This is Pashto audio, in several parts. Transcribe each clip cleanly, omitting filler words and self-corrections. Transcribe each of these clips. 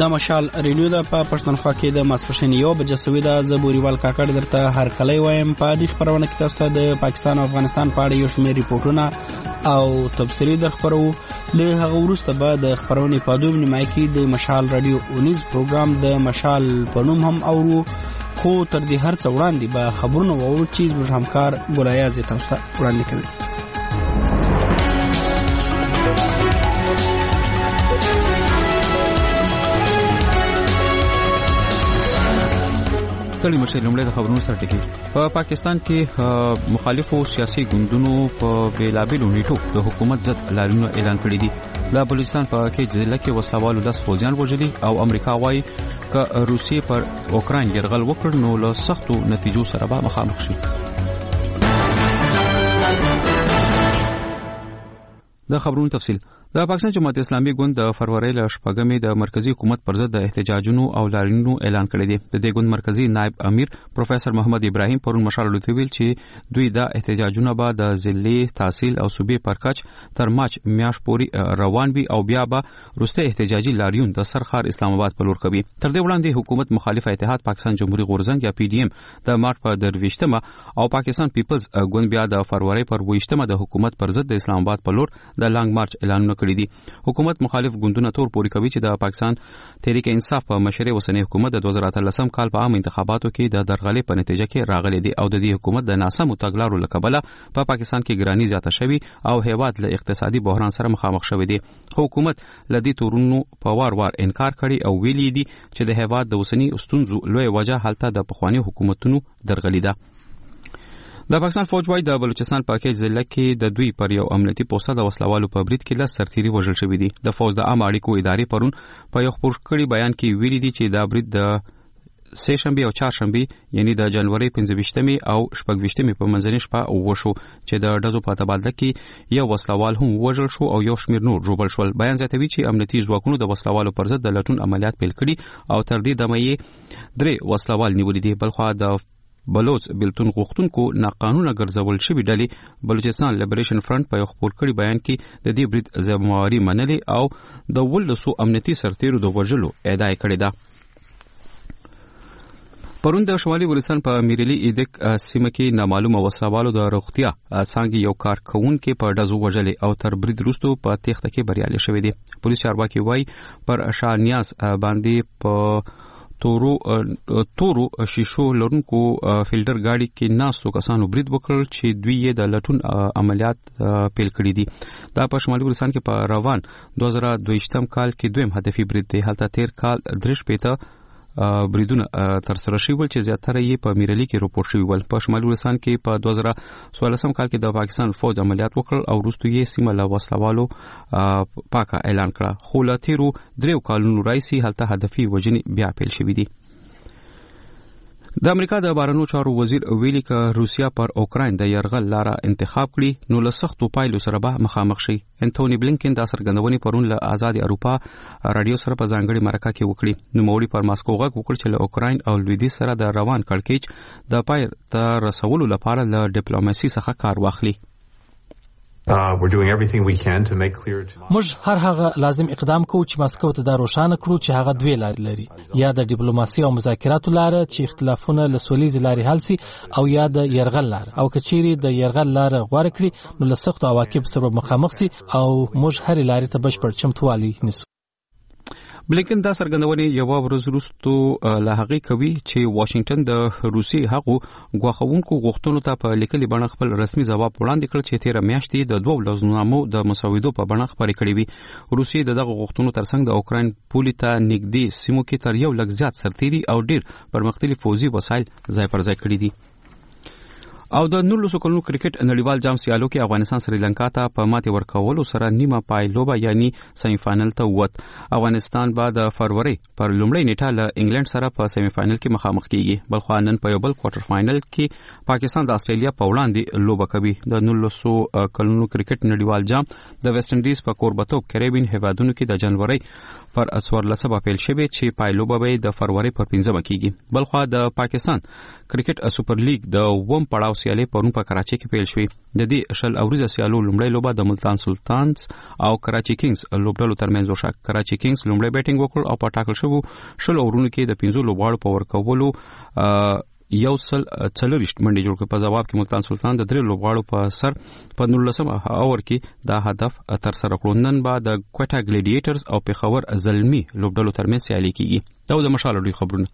دا مشال ریډیو د پښتونخوا کې د ماسپښین 1 بجې سوي د زبوریوال کاکړ درته هر کله وایم په دې خبرونه کې تاسو ته د پاکستان او افغانستان په اړه یو شمېر ریپورتونه او تفصیلي درخبرو له هغه وروسته به د خبرونې په دوه نیمه کې د مشال رادیو اونیز پروګرام د مشال په نوم هم اورو خو تر دې هر څه وړاندې به خبرونه وورو چې زموږ همکار ګلایاز تاسو ته وړاندې کوي. ستړي مشه لومړی د خبرونو سره ټکی. په پاکستان کې مخالفو سیاسي ګوندونو په بیلابیلو نیټو د حکومت ضد لاریونونه اعلان کړي دي. د بلوچستان په کې ضلع کې وسلوالو 10 فوجیان وژلي او امریکا وايي ک روسیې پر اوکراین يرغل وکړ نو له سختو نتیجو سره به مخامخ شي. د خبرونو تفصیل. د پاکستان جماعت اسلامي ګوند د فروری له شپږمې د مرکزی حکومت پر ضد د احتجاجونو او لاریونونو اعلان کړی دی. د دې ګوند مرکزی نائب امیر پروفیسور محمد ابراهیم پرون مشال لوتویل چې دوی د احتجاجونو به د ضلعي تحصیل او صوبې پر کچ تر مارچ میاشت پورې روان وي او بیا به وروسته احتجاجي لاریون د سرخار اسلام آباد په لور کوي. تر دې وړاندې حکومت مخالف اتحاد پاکستان جمهوریت غورځنګ یا پی ډی ایم د مارچ په 23مه او پاکستان پیپلز ګوند بیا د فروری پر 28مه د حکومت پر ضد د اسلام آباد په لور د لانګ مارچ اعلانونه کړی دي. حکومت مخالف ګوندونه تور پوري کوي چې د پاکستان تحریک انصاف په مشرۍ اوسنی حکومت د 2013 کال په عام انتخاباتو کې د درغلې په نتیجه کې راغلي دي او د دې حکومت د ناسمو تګلارو لکبله په پاکستان کې ګرانی زیاته شوی او هیواد له اقتصادي بحران سره مخامخ شوی دی. حکومت لدی تورونو په وار انکار کړي او ویلي دي چې د هیواد د اوسنی ستونزو لوی وجه حالت د پخوانی حکومتونو درغلي ده. د پاکستان فوج وايي د بلوچستان په کې ضلع کې د دوی پر یو امنیتي پوسټ د وسلوالو په برید کې 10 سرتیري وژل شوی دي. د فوج د عام اړیکو ادارې پرون په یو خبر کړي بیان کې ویلي دي چې دا برید د سه شنبه او چهار شنبه یعنی د جنوري 15مې او 16مې په منځنۍ شپه وشو چې د ډزو په تبادله کې یو وسلوال هم وژل شو او یو شمېر نور ژوبل شول. بیان زیاتوي چې امنیتي ځواکونو د وسلوالو پر ضد د لټون عملیات پیل کړي او تر دې دمه یې 3 وسلوال نیولي دي. بلخوا د بلوچ بلتون غوښتونکو ناقانونه ګرځول شوی ډلې بلوچستان لیبریشن فرنٹ په یو خبر کړي بیان کې د دې برید ذمہواری منلې او د ولسو امنیتي سرتیرو د وژلو ادعا کړې ده. پرون د شمالي ولستان په میرلی ایدک سیمه کې نامعلومه وسلوالو د روغتیا څنګه یو کارکونکو په ډزو وژلې او تر برید وروسته په تخته کې بریالي شوی دی. پولیس چارواکي وايي پر شانیاز باندې په تورو شیشو لرونکو فیلډر گاډي کې ناسو کسانو برید وکړ چې دوی یې د لټون عملیات پیل کړی دي. دا په شمالي ولستان کې په روان 2022 کال کې دویم هدفي برید دی. هلته تیر کال 3 بریدونه تر سره شوي چې زیاتره یې په میرلی کې راپور شوي ول. په شمالي ولستان کې په 2014 کال کې د پاکستان فوج عملیات وکړ او وروسته یې سیمه له وسلوالو پاکه اعلان کړه. خو له تیرو 3 کالونو راځي هلته هدفي وژنې بیا پیل شوي دي. د امریکا د بهرنیو چارو وزیر ویلي ک روسیا پر اوکراین د يرغل لاره انتخاب کړي نو له سختو پایلو سره به مخامخ شي. انټونی بلینکن د سرګندونې پرون له آزاد اروپا رادیو سره په ځانګړي مرکه کې وکړي. نو موري پر ماسکو غږ وکړ چې له اوکراین او لویدیځ سره د روان کړکېچ د پای تر رسولو لپاره له ډیپلوماسي څخه کار واخلي. We're doing everything we can to make clear to موږ هر هغه لازم اقدام کوو چې ماسکو ته دا روښانه کړو چې هغه دوی لارې لري، یا د ډیپلوماسي او مذاکراتو لاره چې اختلافونه له سولېزې لارې حل سي او یا د يرغل لاره، او کچېری د يرغل لاره غوړه کړي نو له سختو عواقب سره مخامخ سي او موږ هر لارې ته بشپړ چمتووالی نیسو. بلینکن دا سرګندونې یو ورځ وروسته له هغې کوي چې واشنگټن د روسي هغو غواخونکو غوښتنو ته په لیکلي بڼه خپل رسمي ځواب وړاندې کړ چې 13 میاشتې د 2 لوزنامو د مسودو په بڼه خبرې کړې وي. روسي دغه غوښتنو ترڅنګ د اوکراین پولې ته نږدې سیمو کې تر 1 لک زیات سرتیري او ډیر پرمختللي فوزي وسایل ځای پر ځای کړي دي. او د 19 کلونو کرکټ نړیوال جام سیالو کې افغانستان سریلانکا ته په ماتې ورکولو سره نیمه پای لوبه یعنی سیمی فائنل ته ووت. افغانستان به د فروری پر لومړۍ نیټه له انګلند سره په سیمی فائنل کې مخامخ کیږي. بلخو نن په یو بل کوارټر فائنل کې پاکستان د استرالیا په وړاندې لوبه کوي. د 19 کلونو کرکټ نړیوال جام د ویسټ انډیز په کوربتوب کریبین هیوادونو کې د جنوري پر 14 پیل شوی چې پای لوبه به د فروری پر 15 کیږي. بلخو د پاکستان کرکټ سپر لیګ د ووم پړاو سیالي پرون په کراچي کې پیل شوې. د دې شل اوریزه سیالو لومړی لوبه د ملتان سلطانز او کراچي کینګز لوبډلو ترمنځ وشوه. کراچي کینګز لومړی بیټینګ وکړ او په ټاکل شوو شل اورونو کې د 15 لوبغاړو په ورکولو یو سل 40 منډي جوړ کړ. په جواب کې ملتان سلطان د 3 لوبغاړو په سر په 19 اور کې دا هدف تر سره کړ. نن بعد د کوټا ګلیډیټرز او پیښور زلمی لوبډلو ترمنځ سیالي کیږي. دا د مشال لوی خبرونه.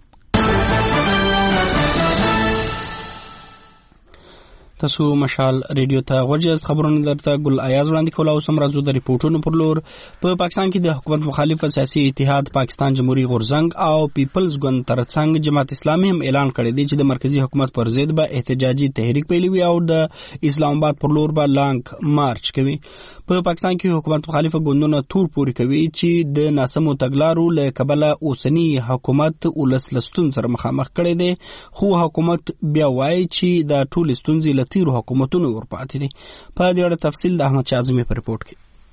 تاسو مشال ریډیو ته غوږی خبرونه درته ګل ایاز وړاندې کول او سم راځو د ریپورتونو پر لور. په پاکستان کې د حکومت مخالف سیاسي اتحاد پاکستان جمهوریت غورځنګ او پیپلز ګوند ترڅنګ جماعت اسلامي هم اعلان کړی دی چې د مرکزی حکومت پر ضد به احتجاجي تحریک پیلوي او د اسلام آباد پر لور به لانګ مارچ کوي. په پاکستان کې حکومت مخالف ګوندونه تور پوري کوي چې د ناسمو تګلارو له کبله اوسنی حکومت ولسلستون سره مخامخ کړي دي، خو حکومت بیا وایي چې د ټول ستونزې تیرو حکومتونو ورپاتې دي. په دې اړه تفصیل د احمد شاه اعظمي په ریپورت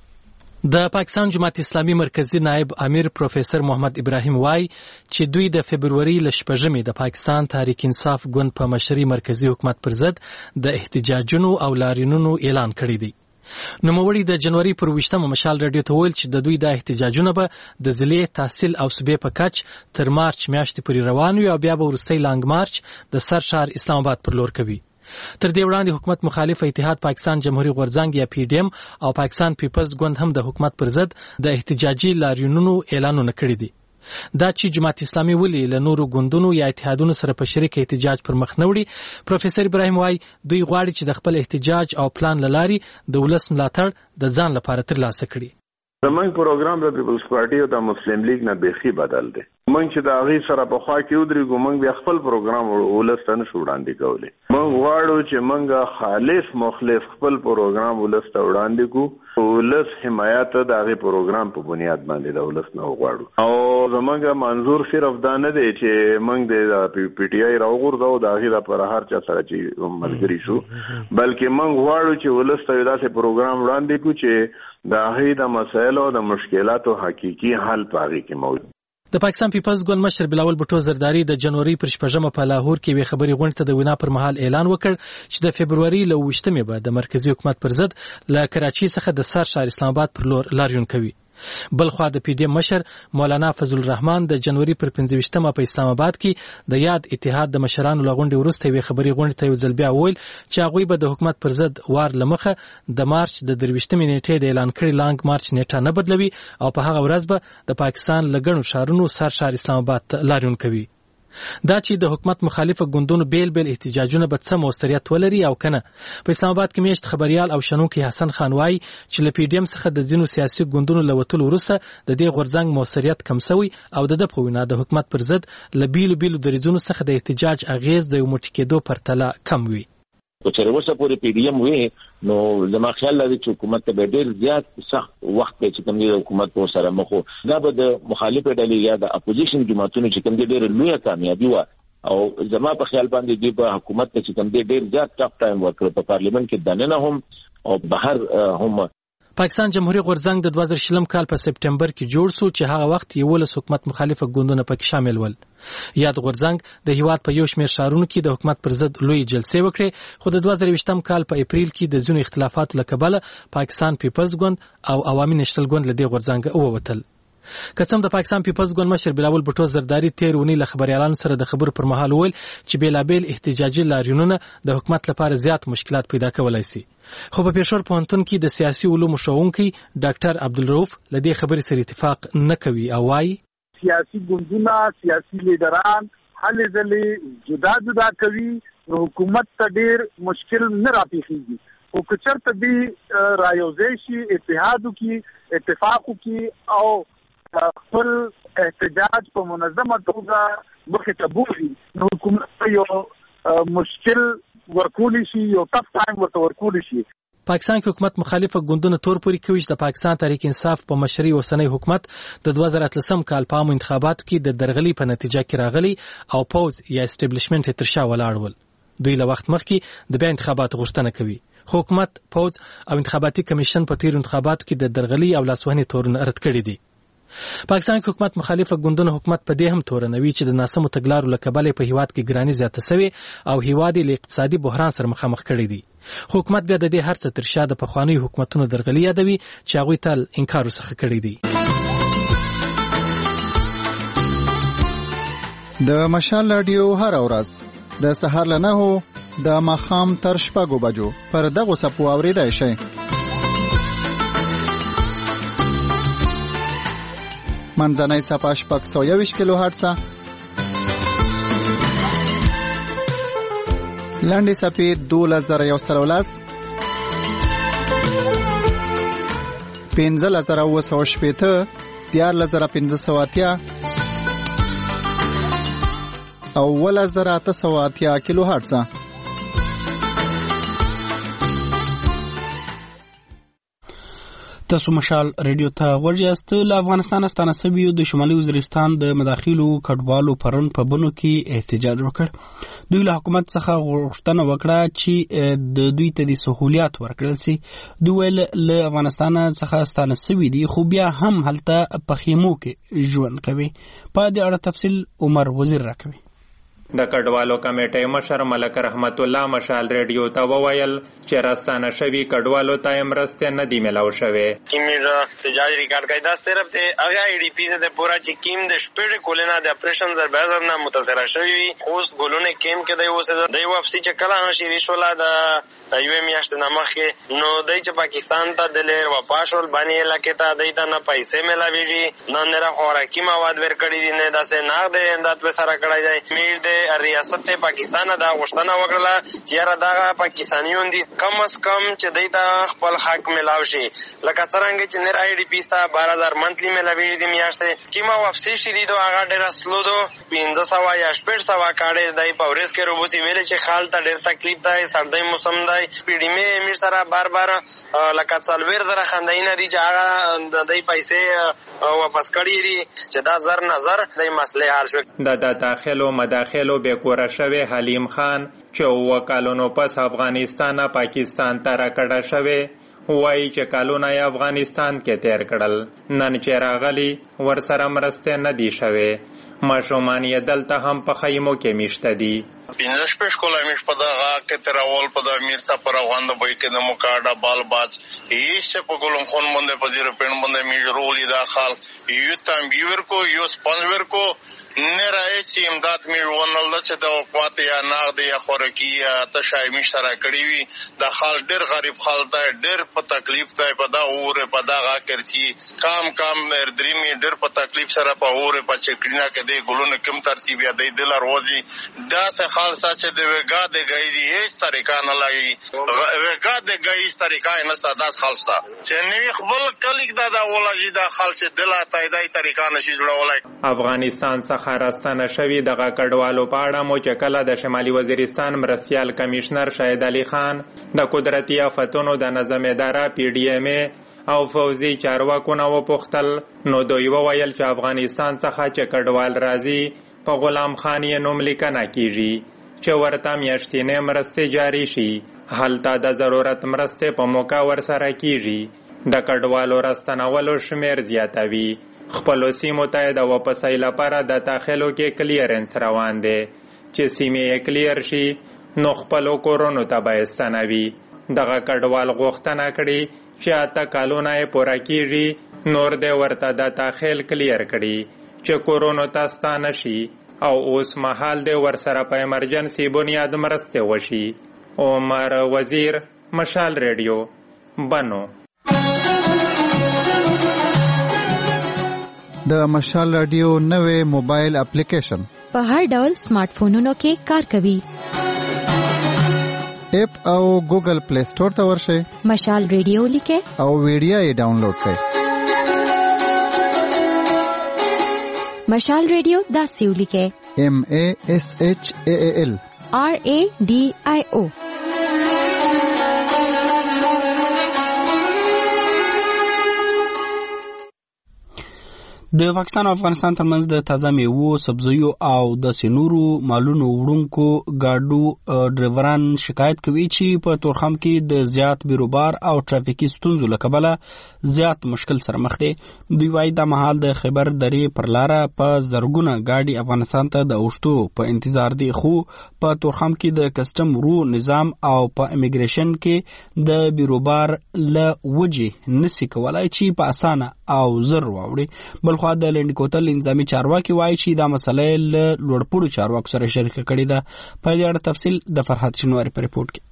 کې. د پاکستان جماعت اسلامي مرکزی نائب امیر پروفیسر محمد ابراهیم وای چې دوی د فبرवरी ل 8 د پاکستان تحریک انصاف ګوند په مشرۍ مرکزی حکومت پر ضد د احتجاجونو او لاریونونو اعلان کړی دی. نوموړي د جنوري پر 20 مشال رادیو ته ویل چې د دوی د احتجاجونو به د ضلع تحصیل او صوبې په کچ تر مارچ میاشتې پورې روان وي او بیا به وروستي لانګ مارچ د سر شهر اسلام آباد پر لور کوي. تر دې وړاندې حکومت مخالف اتحاد پاکستان جمهوریت غورځنګ یا پی ډی ایم او پاکستان پیپلز ګوند هم د حکومت پر ضد د احتجاجي لاریونونو اعلانونه کړي دي. دا چې جماعت اسلامي ولې له نورو ګوندونو یا اتحادونو سره په شریک احتجاج پر مخ نه وړي، پروفیسور ابراهیم وای دوی غواړي چې د خپل احتجاج او پلان لاري د ولس ملاتړ د ځان لپاره ترلاسه کړي. زمونږ پروګرام د پیپلز پارټي او د مسلم لیگ نه بیخي بدل دی. مونږ چې د هغې سره په خوا کې ودرېږو مونږ بیا خپل پروګرام ولس ته نشو وړاندې کولی. مونږ غواړو چې مونږ خالص مخلص خپل پروګرام ولس ته وړاندې کړو، ولس حمایت د هغې پروګرام په بنیاد باندې د ولس نه وغواړو. او زمونږ منظور صرف دا نه دی چې مونږ د پی ټي آی راوغورځو د هغې لپاره هر چا سره چې ملګري شو، بلکې مونږ غواړو چې ولس ته یو داسې پروګرام وړاندې کړو چې د هغې د مسایلو او د مشکلاتو حقیقي حل په هغې کې موجود. د پاکستان پیپلز ګوند مشر بلاول بټو زرداری د جنوري پر 8 په لاهور کې وی خبري غونډه ته د وینا پر مهال اعلان وکړ چې د فبرवरी ل 8 به د مرکزی حکومت پر ضد له کراچي څخه د سر شهر اسلام آباد پر لور لاریون کوي. بل خو د پی ډی ایم مشر مولانا فضل الرحمن د جنوري پر 15 په اسلام آباد کې د یاد اتحاد د مشرانو لغونډې وروسته وی خبري غونډه ته یو ځل بیا ویل چې هغه به د حکومت پر ضد وار لمخه د مارچ د 23 نیټې د اعلان کړي لانګ مارچ نیټه نه بدلوي او په هغه ورځ به د پاکستان لګڼو شهرونو سر شهر اسلام آباد ته لاریون کوي. دا چې د حکومت مخالفه ګوندونو بیل بیل احتجاجونه به څه موثریت ولري او کنه. په اسلام آباد کې میشت خبريال او شنونکي حسن خان وای چې ل پی ډی ایم څخه د ځینو سیاسي ګوندونو لوتلو وروسته د دې غورځنګ موثریت کم شوی او د په وینا د حکومت پر ضد ل بیلو بیلو دریځونو څخه د احتجاج اغیز د یو موټی کېدو پرتله کم وي. چې اوسه پورې پی ډی ایم وې نو زما خیال لري چې حکومت ته ډېر زیات سخت وخت چې کوم دی حکومت په سره مخو دا به د مخالفه ډلې یا د اپوزیشن جماعتونو چې کوم دی ډېر لوی کامیابی و او زما په خیال باندې دی په حکومت ته چې کوم دی ډېر زیات ټاپ ټایم ورکړ په پارلیمنت کې دننه هم او بهر هم. پاکستان جمهوریت غورځنګ د 2020 کال په سپټمبر کې جوړ شو چې هغه وخت یو له حکومت مخالفه ګوندونه پکې شامل ول. یاد غورځنګ د هیواد په یو شمېر شهرونو کې د حکومت پر ضد لوی جلسې وکړې، خو د 2020 کال په اپریل کې د ځینو اختلافاتو له کبله پاکستان پیپلز ګوند او عوامي نېشنل ګوند له دې غورځنګ ووتل. کڅم د پاکستان پیپلز ګوند مشر بلاول بټو زرداری تیر ونی له خبريالانو سره د خبرو پر مهال ویل چې بیلابل احتجاجي لاریونونه د حکومت لپاره زیات مشکلات پیدا کولای شي. خو په پېښور پوهنتون کې د سیاسي علومو ښوونکي ډاکټر عبدالرؤف له دې خبرې سره اتفاق نه کوي او وايي سیاسي ګوندونه سیاسي لیډران هلې ځلې جدا جدا کوي نو حکومت ته ډېر مشکل نه راپېښېږي. او که چېرته دوی رایوځای شي اتحاد وکړي اتفاق وکړي او خپل احتجاج په منظمه توګه مخې ته بوځي نو حکومت ته یو مشکل ورکولی شي یو ټف ټایم ورته ورکولی شي. پاکستان کې حکومت مخالفه ګوندونه تور پوري کوي چې د پاکستان تحریک انصاف په مشرۍ اوسنی حکومت د 2013 کال په عامو انتخاباتو کې د درغلي په نتیجه کې راغلي او پوز یا اسټابلیشمنت تر شا ولاړ ول. دوی له وخت مخکې د بیا انتخاباتو غوښتنه کوي. حکومت پوز او انتخاباتي کمیشن په تیر انتخاباتو کې د درغلي او لاسوهنې تورونه رد کړي دي. پاکستان حکومت مخالفه ګوندونو حکومت په دې هم تورنوي چې د ناسمو تګلارو له کبله په هیواد کې ګرانی زیاته شوې او هیواد له اقتصادي بحران سره مخامخ کړی دی. حکومت بیا د دې هر څه تر شا د پخوانیو حکومتونو درغلي یادوي چې هغوی تل انکار ورڅخه کړی دی. د مشال رادیو هر ورځ د سهار له 9 د ماښام تر 6 بجو پر دغه سپو اوریدای شئ. منځنۍ صفحه 621 کیلو هرتز، لاندې صفحه 2113، 15980، 14580 او 1880 کیلو هرتز. تاسو مشال رادیو ته ورجاست. له افغانستان ستانه سویو د شمالي وزیرستان د مداخلو کډوالو پرون په بنو کې احتجاج وکړ. دوی له حکومت څخه غوښتنه وکړه چې د دوی ته د سہولیات ورکړل شي. دوی له افغانستان څخه ستانه سوي دي خو بیا هم هلته په خیمو کې ژوند کوي. په دې اړه تفصیل عمر وزیر راکوي. د کډوالو کمیټې مشر ملک رحمت الله مشال رادیو ته وویل چې راستانه شوی کډوالو ته مرسته نه دی ملاو شوی. کیمیر احتجاج ریکارډ کړه دا صرف ته هغه ای ډی پی ته پورا چې کیم د شپږ کولنا د اپریشن زربازر نه متاثر شوی خوست ګولونه کیم کې دی اوسه د یو افسی چې کله شری شولا د یو میاشت نامخ کې نو دای چې پاکستان ته د لیر واپاشول باندې علاقې ته دایته نه پیسې ملاويږي نه نه خوراکي مواد ورکړي دي نه داسې نه د اندات په سره کړای دی. میر د ریاست پاکستان دا غوښتنه وکړه چې را دا پاکستانیون دي کم از کم چې دایته خپل حق ملاو شي لکه څنګه چې نر ای ډی پی ستا 12000 منتلی ملاوي دي میاشته کیما وافسي شي دي دا هغه ډیر سلودو 1500 یا 800 کاړې دای پورس کې روبوسی ویل چې خال ته ډیر تکلیف دی سردی موسم دی پیډی می امیر سره بار لکه څلور در خنداینه دي چې هغه د دې پیسې واپس کړی دي چې دا زر نظر د مسلې حل شو. د داخلو مداخلو به کور شوی حلیم خان چې وکالونو پس افغانستان پاکستان ته راکړه شوی وایي چې کالونه افغانستان کې تیر کړل نن چې راغلي ورسره مرسته نه دی شوی. ماشومان یې دلته هم په خیمو کې میشته دي. 15 شکولا میش په دغه کې تراول په د میرتا پر غوند به کې د مکاډا بال باز هیڅ په ګلم خون باندې په دې رپن باندې میجرولې داخل یو تام بیور کو یو سپانور کو نه راځي امداد می ونل چې د وقات یا نار دی خورکی تشای می سره کړی وي د خال ډیر غریب خالد ډیر په تکلیف ته په دا اوره په دغه کرچی کام دریمي ډیر په تکلیف سره په اوره په چکرینا کې دی ګلونو کوم ترتیب یا دی دلار وځي دا څه خالصه چې د وګا د گئی دی هیڅ طریقه نه لګي وګا د گئی طریقه نه ساده خالصه چې نوی خپل کلیک دا ولګي دا خالصه دلا تایدای طریقه نشي جوړولای. افغانستان څخه راستانه شوی دغه کډوالو په اړه مو چې کله د شمالي وزیرستان مرستیال کمشنر شاهد علي خان د قدرتي آفتونو د نظم اداره پی ډی ام او فوزي چارواکو نو پختل نو دوی وویل چې افغانستان څخه چې کډوال راځي په غلام خان یې نوم لیکنه کیږي چې ورته میاشتینه مرسته جاری شي هلته د ضرورت مرسته په موقع ورسره کیږي. د کډوالو راستنولو شمیر زیاتوي. خپل سیمو ته د واپسۍ لپاره د داخلو کې کلیرنس روان دی چې سیمې کلیر شي نو خپل کورونو ته به استنوي. دغه کډوال غوښتنه کړي چې اته کالونه یې پوره کیږي نور دې ورته د داخل کلیر کړي چې کورونو ته ستانه شي او اوس مهال دې ورسره په ایمرجنسي بنیاد مرسته وشي. عمر وزیر مشال رادیو بنو. د مشال رادیو نوې موبایل اپلیکیشن په هر ډول سمارټ فونونو کې کار کوي. اپ او ګوګل پلی سٹور ته ورشئ مشال رادیو لیکه او ویډیو یې ډاونلوډ کړئ. مشال رادیو داسې ولیکه MASHAAL RADIO. د پاکستان او افغانستان ترمنځ د تازه میوو، سبزیو او د سنورو مالونو وړونکو ګاډو ډرایوران شکایت کوي چې په تورخم کې د زیات بیروبار او ټرافیکي ستونزو له کبله زیات مشکل سره مخ دي. دوی وايي د مهال د خیبر درې پر لاره په زرګونه ګاډي افغانستان ته د اوښتو په انتظار دي، خو په تورخم کې د کسټم ورو نظام او په امیګریشن کې د بیروبار له وجې نسی کولای چې په اسانه او زر واوړي. بلخوا د لنډ کوتل انځامي چارواکي وایي چې دا مسله له لوړپوړو چارواکو سره شریکه کړې ده. په دې اړه تفصیل د فرحت شینواري په ریپورت کې.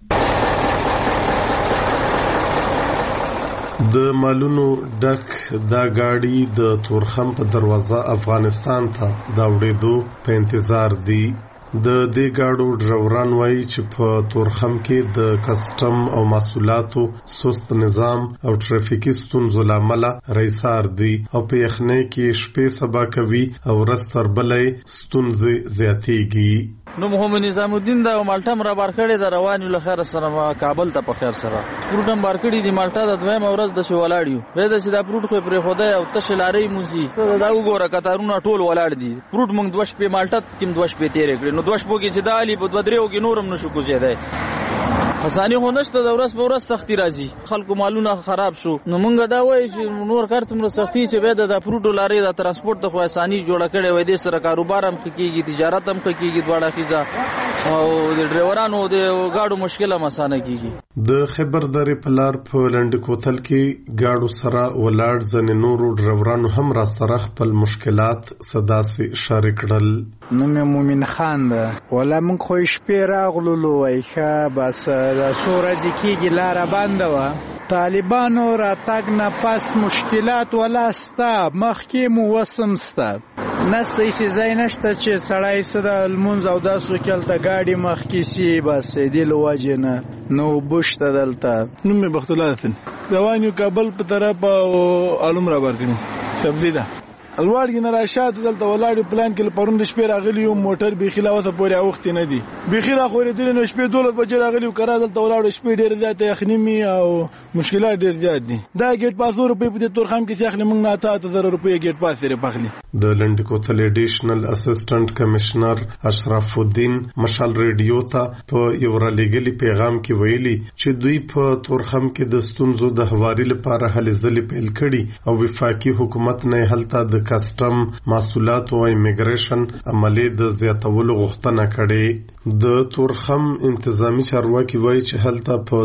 د مالونو ډک دا گاډي د تورخم په دروازه افغانستان ته دا وړېدو په انتظار دي. د دې گاډو ډرایوران وایي چې په تورخم کې د کسټم او محصولاتو سست نظام او ټرافیکي ستونزو له امله رئیسار دي او په یخنۍ کې شپې سبا کوي او ورځ تر بلې ستونزې زیاتېږي. نو محمد نظام الدین دا مالټا را بار کړی د رواني له خیر سره کابل ته په خیر سره پروټم بار کړی دی. مالټا د دویم ورځ د شو ولاړیو به د سیدا پروټ خو پرې خدای او تشلاري موزي دا وګوره کتارونه ټول ولاړ دي. پروټ مونږ دوش په مالټا کې دوش په تیرې کړی نو دوش بوګي چې دالي په دوه دریو کې نورم نشو کوزیدای. حسانی خو نشته د ورځ په ورځ سختي راځي، خلکو مالونه خراب شو. نو مونږ دا وایي چې نور کار تمره سختي چې به د پروټو لاري د ترانسپورت د خو اساني جوړه کړي وای دي، سره کاروبار هم کیږي، تجارت هم کیږي، دواړه خيزه او د ډرایورانو د گاډو مشکل هم اسانه کیږي. د خیبر درې په لار په لنډ کوتل کې گاډو سره ولاړ ځنې نورو ډرایورانو هم را سره خپل مشکلات صداسي شریک کړل. نوم مومن خان ده، ولا مونږ خو شپې راغلو وای ښه بس د سورځ کېږي لاره بنده وه. طالبانو راتګ نه پس مشکلات ولا ستا مخکې مو وسم ستا نسته ایسی ځای نشته چې سړی څه د لمونځ او داسو کلته ګاډي مخکې سي بس دې له وجې نه نو بوشته دلته. نوم مې بختالله حسن، روان یو کابل په طرف علوم را بار کړي سبزي ده الوار کې نه راشات دلته ولاړ پلان کې پروند شپې راغلی یو موټر بيخي لاوسه پورې اوخت نه دي بيخي را خورې دي نو شپې 12 بجې راغلی کرا دلته ولاړ شپې ډېر زیات یخنیمي او مشکلات ډېر زیات دي. دا ګیټ پاس روپې په تورخم کې ځخنه موږ نه 8000 روپې ګیټ پاس لري پخلی. د لنډ کوتل ایډیشنل اسسټنټ کمشنر اشرف الدین مشال ریډیو ته په یو رالېګلی پیغام کې ویلي چې دوی په تورخم کې د ستونزو د هواري لپاره هلې ځلې پیل کړي او وفاقي حکومت نه هلته د کسټم محصولات او امیګریشن عملې د زیاتولو غوښتنه کړې. د تورخم انتظامی چارواکي وایي چې هلته په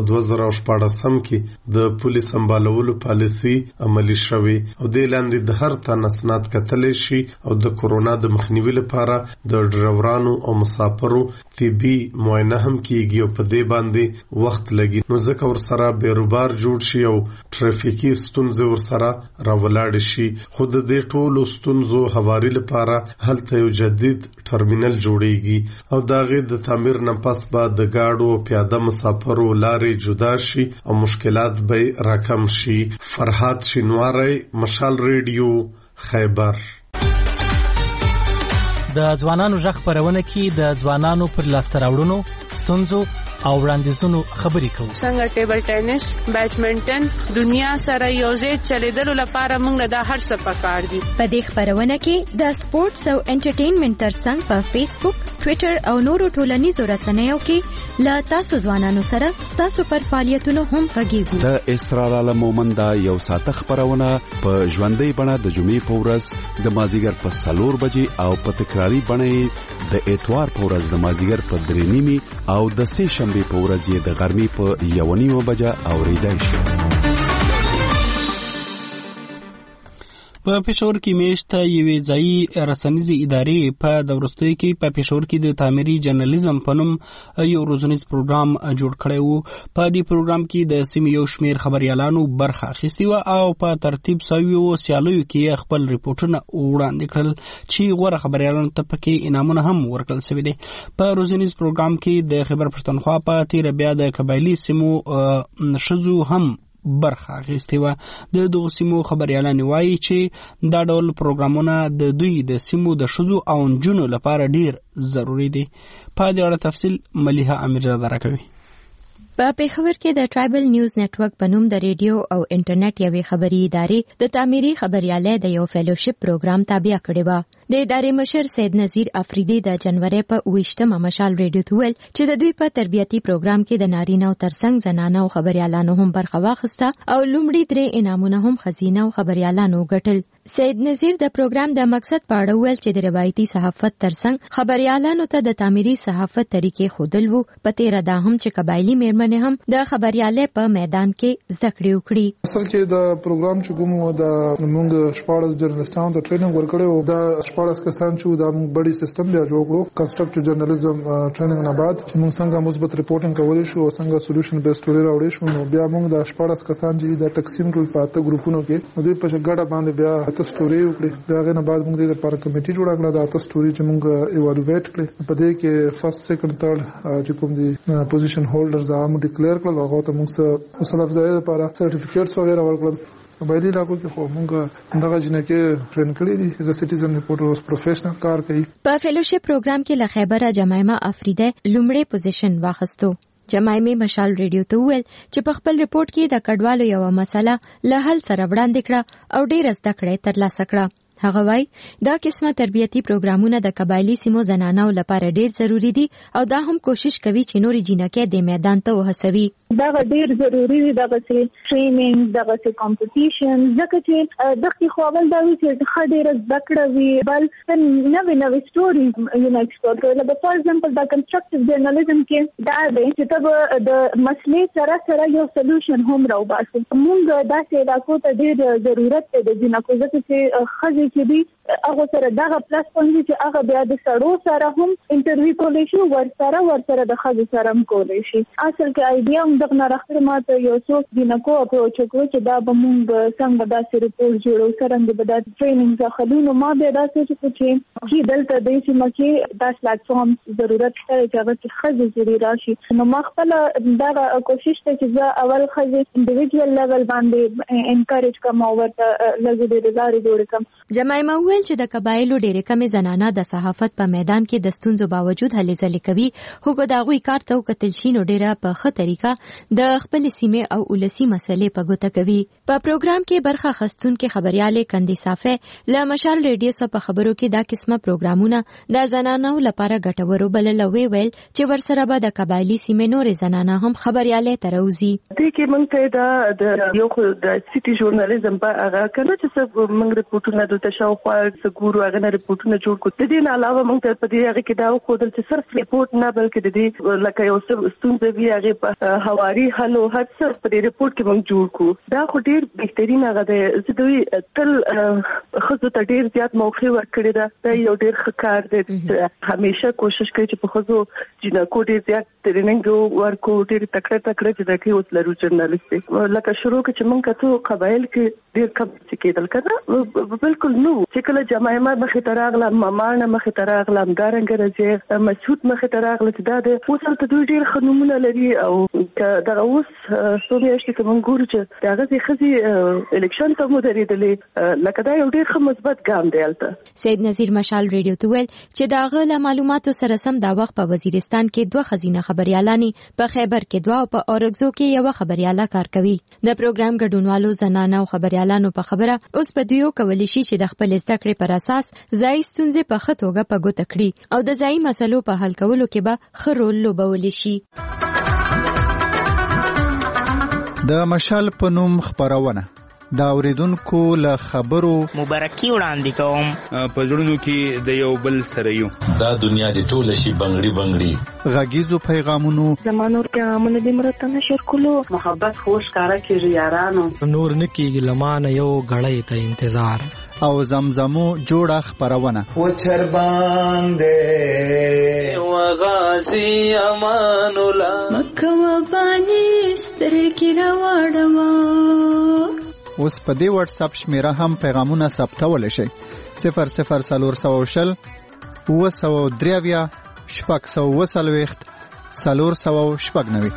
2014 کې د پولیس سمبالولو پالیسي عملي شوې او د لاندې د هر تن اسناد کتلی شي او د کورونا د مخنیوي لپاره د ډرایورانو او مسافرو طبي معاینه هم کیږي او په دې باندې وخت لګي نو ځکه ورسره بیروبار جوړ شي او ټرافیکي ستونزې ورسره راولاړ شي. خو د دې ټولو ستونزو هواري لپاره هلته یو جدید ټرمینل جوړیږي او داغه د تعمیر نه پس به د گاډو پیاده مسافرو لارې جدا شي او مشکلات به راکم شي. فرحات شینواری، مشال ریډیو، خیبر. د ځوانانو ژغ خپرونه کې د ځوانانو پر لاسته راوړنو، ستونزو او وړاندیزونو خبرې کوو. څنګه ټیبل ټینس، بیډمنټن دنیا سره یوځای چلیدلو لپاره موږ د هر څه پکار دي. په دې خبرونه کې د سپورتس او انټرټینمنټ ترڅنګ په فیسبوک، ټوئیټر او نورو ټولنیزو رسنیو کې لا تاسو ځوانانو سره تاسو پر فعالیتونو هم غږیږو. د اسرار عالم مومند یو ساعت خبرونه په ژوندۍ بڼه د جمعې په ورځ د مازیګر په 4 بجې او په تکراری بڼه د اتوار په ورځ د مازیګر په 3:30 او د سه شنبه په ورځ یې د غرمې په 1:30 بجې اوریدای شي. په پېښور کې میشته یوې ځایي رسنیزې ادارې په د وروستیو کې په پېښور کې د تعمیري جرنالیزم په نوم یو روزنیز پروګرام جوړ کړی وو. په دې پروګرام کې د سیمې یو شمېر خبریالانو برخه اخیستې وه او په ترتیب شویو سیالیو کې خپل ریپورټونه وړاندې کړل چې غوره خبریالانو ته پکې انعامونه هم ورکړل شوي دي. په روزنیز پروګرام کې د خیبر پښتونخوا په تیره بیا د قبایلي سیمو ښځو هم برخه اخیستې وه. د دغو سیمو خبریالانې وایي چې دا ډول پروګرامونه د دوی د سیمو د ښځو او نجونو لپاره ډیر ضروري دي. په دې اړه تفصیل ملیحه امیرزاده راکوي. په پیښور کې د ټرایبل نیوز نتورک په نوم د ریډیو او انټرنیټ یوې خبري ادارې د تعمیري خبريالۍ د یو فیلوشپ پروګرام تابع کړی و. د ادارې مشر سید نذیر افریدی د جنوري په 28مه مشال ریډیو ته ویل چې د دوی په تربیتي پروګرام کې د نارینه او ترڅنګ زنانه او خبريالانو هم برخه واخیسته او لومړی 3 انعامونه هم خزینه او خبريالانو ګټل. سید نذیر د پروګرام د مقصد په اړه ویل چې د روایتي صحافت ترڅنګ خبريالانو ته د تعمیري صحافت طریقې خودل وو. په تیر دا هم چې قبایلی میرمنې هم د خبريالۍ په میدان کې زده کړې وکړي. اصل کې د پروګرام چې کومو د موږ 14 جرنالستانو ته ټریننګ ورکړو، دا 14 کسان چې د موږ بډي سیستم بیا جوړ کړو کنسټرکټیو جرنالیزم ټریننګ نه بعد چې موږ څنګه مثبت ریپورټینګ کولای شو او څنګه سولوشن بیس سټوري راوړی شو. نو بیا موږ د 14 کسان چې د تقسیم کړل په 8 ګروپونو کې، دوی په ګډه باندې بیا 8 سټوري وکړي. بیا غوښنه بعد موږ د لپاره کمیټي جوړ کړل د 8 سټوري چې موږ ایوالویټ کړل. په دې کې فرست سیکنډ تھرد چې کوم دي پوزیشن هولډرز هغه ډیکلیئر کړل، هغه ته موږ اصل افزایي لپاره سرټیفیکیټس وغیرہ ورکړل. قبایلی علاقو کې خو موږ دغه جنکه ټرین کړی دي چې سټیزن ریپورټر اوس پروفیشنل کار کوي. په فیلوشپ پروګرام کې له خیبره جمایمه افریده لومړی پوزیشن واخیستو. جمایمه مشال ریډیو ته ویل چې په خپل ریپورت کې د کډوالو یو مسله له حل سره وړاندې کړه او ډېر زده کړې ترلاسه کړه. هغه وای دا قسمه تربیتي پروګرامونه د قبایلی سیمو زنانو لپاره ډېر ضروری دي او دا هم کوشش کوي چې نوري جنکې د میدان ته وهڅوي. دا ډېر ضروری دي دغه ټریننګ، دغه کمپټیشن، ځکه چې دغه خوابل دا وی چې خډېر زده کړه وی بل نوې سټوري ایکسپلور کوي. لکه فار ایگزامپل دا کنسټرکټیو جرنالیزم کې دا دی چې ته د مسلې سره یو سولوشن هم راوباسي. موږ داسې علاقو ته ډېر ضرورت دی د جنکو، ځکه چې خځې چې دي هغه سره دغه پلس پوینټ چې هغه بیا د سړو سره هم انټرویو کولی شي، ورسره د خځو سره هم کولی شي. اصل کې آیډیا هم دغه نه راخره ماته یو څو جنکو اپروچ وکړو چې دا به موږ څنګه داسې ریپورټ جوړو، څرنګه به دا ټریننګ ځخلو. نو ما بیا داسې چې دلته د سیمه کې دا پلیټفارم ضرورت شته چې هغه چې خځې جوړې راشي. نو ما خپل دا کوشش ته چې زه اول خځې انډیویډوال لیول باندې انکریج کوم او ورته لږ ډېر لارې جوړ کړم. جمایمه ویل چې د قبایلو ډېرې کمې زنانه د صحافت په میدان کې د ستونزو باوجود هلې ځلې کوي، خو که د هغوی کار ته وکتل شي نو ډېره په ښه طریقه د خپلې سیمې او ولسي مسلې په ګوته کوي. په پروګرام کې برخه اخیستونکې خبریالې کندې صافی له مشال ریډیو څخه په خبرو کې دا قسمه پروګرامونه د زنانو لپاره ګټور وبلل او ویل چې ورسره به د قبایلي سیمې نورې زنانه هم خبریالۍ ته راوځي. دې کې موږ ته د یو د سټي ژورنالیزم په هغه کنه چې موږ ریپورټونه د تشاوخوا سګورو هغه نه ریپورټونه جوړ کړو. د دې نه علاوه موږ ته په دې هغه کې دا وکړل چې صرف ریپورټ نه بلکې د دې لکه یو څه ستونزې وی هغه په حواري حل او هڅ په دې ریپورټ کې موږ جوړ کړو. دا خو ډیر بهترین هغه دی چې دوی تل خزو ته ډیر زیات موقع ورکړي. دا یو ډیر ښه کار دی. همیشه کوشش کوي چې په خزو جنکو ډیر زیات ټریننګ ورکو، ډیر تکړه چې اوس لرو جرنالیست لکه شروع کې چې موږ کتو قبایل کې ډیر کم څه کېدل کنه بالکل نو چې کله جمایمه مخې ته راغله، مامانه مخې ته راغله، همدارنګه رضیع مسعود مخې ته راغله چې دا د اوس هلته دوی ډېر ښه نومونه لري. او دغه اوس څو میاشتې که موږ ګورو چې د هغه ښځې الیکشن ته مو درېدلې، لکه دا یو ډېر ښه مثبت ګام دی هلته. سید نذیر مشال ریډیو ته ویل چې د هغه له معلوماتو سره سم دا وخت په وزیرستان کې 2 ښځینه خبریالانې، په خیبر کې 2 او په اورګزو کې یوه خبریاله کار کوي. د پروګرام ګډونوالو زنانه او خبریالانو په خبره اوس په دوی کولی شي چې د خپل زده کړې پر اساس ځای ستونزې په ښه توګه په ګوته کړي او د ځایي مسلو په حل کولو کې به ښه رول لوبولی شي. د مشال په نوم خبرونه دا اوریدونکو له خبرو مبارکي وړاندې کوم. په زړونو کې د یو بل سره یو دا دنیا دې ټول شي بنگړي غږیزو پیغامونو زمانور پیغامونه دې مرته نشر کولو محبت خوش کارا کې یارانو نور نکیږي لمانه یو غړې ته انتظار او زمزمو جوړه خبرونه و چربان دې و غازی امان الله مکه و بانی سترګې راوړم. اوس په دې واتس اپ شمیره هم پیغامونه ثبتول شي 0040 903 640 490.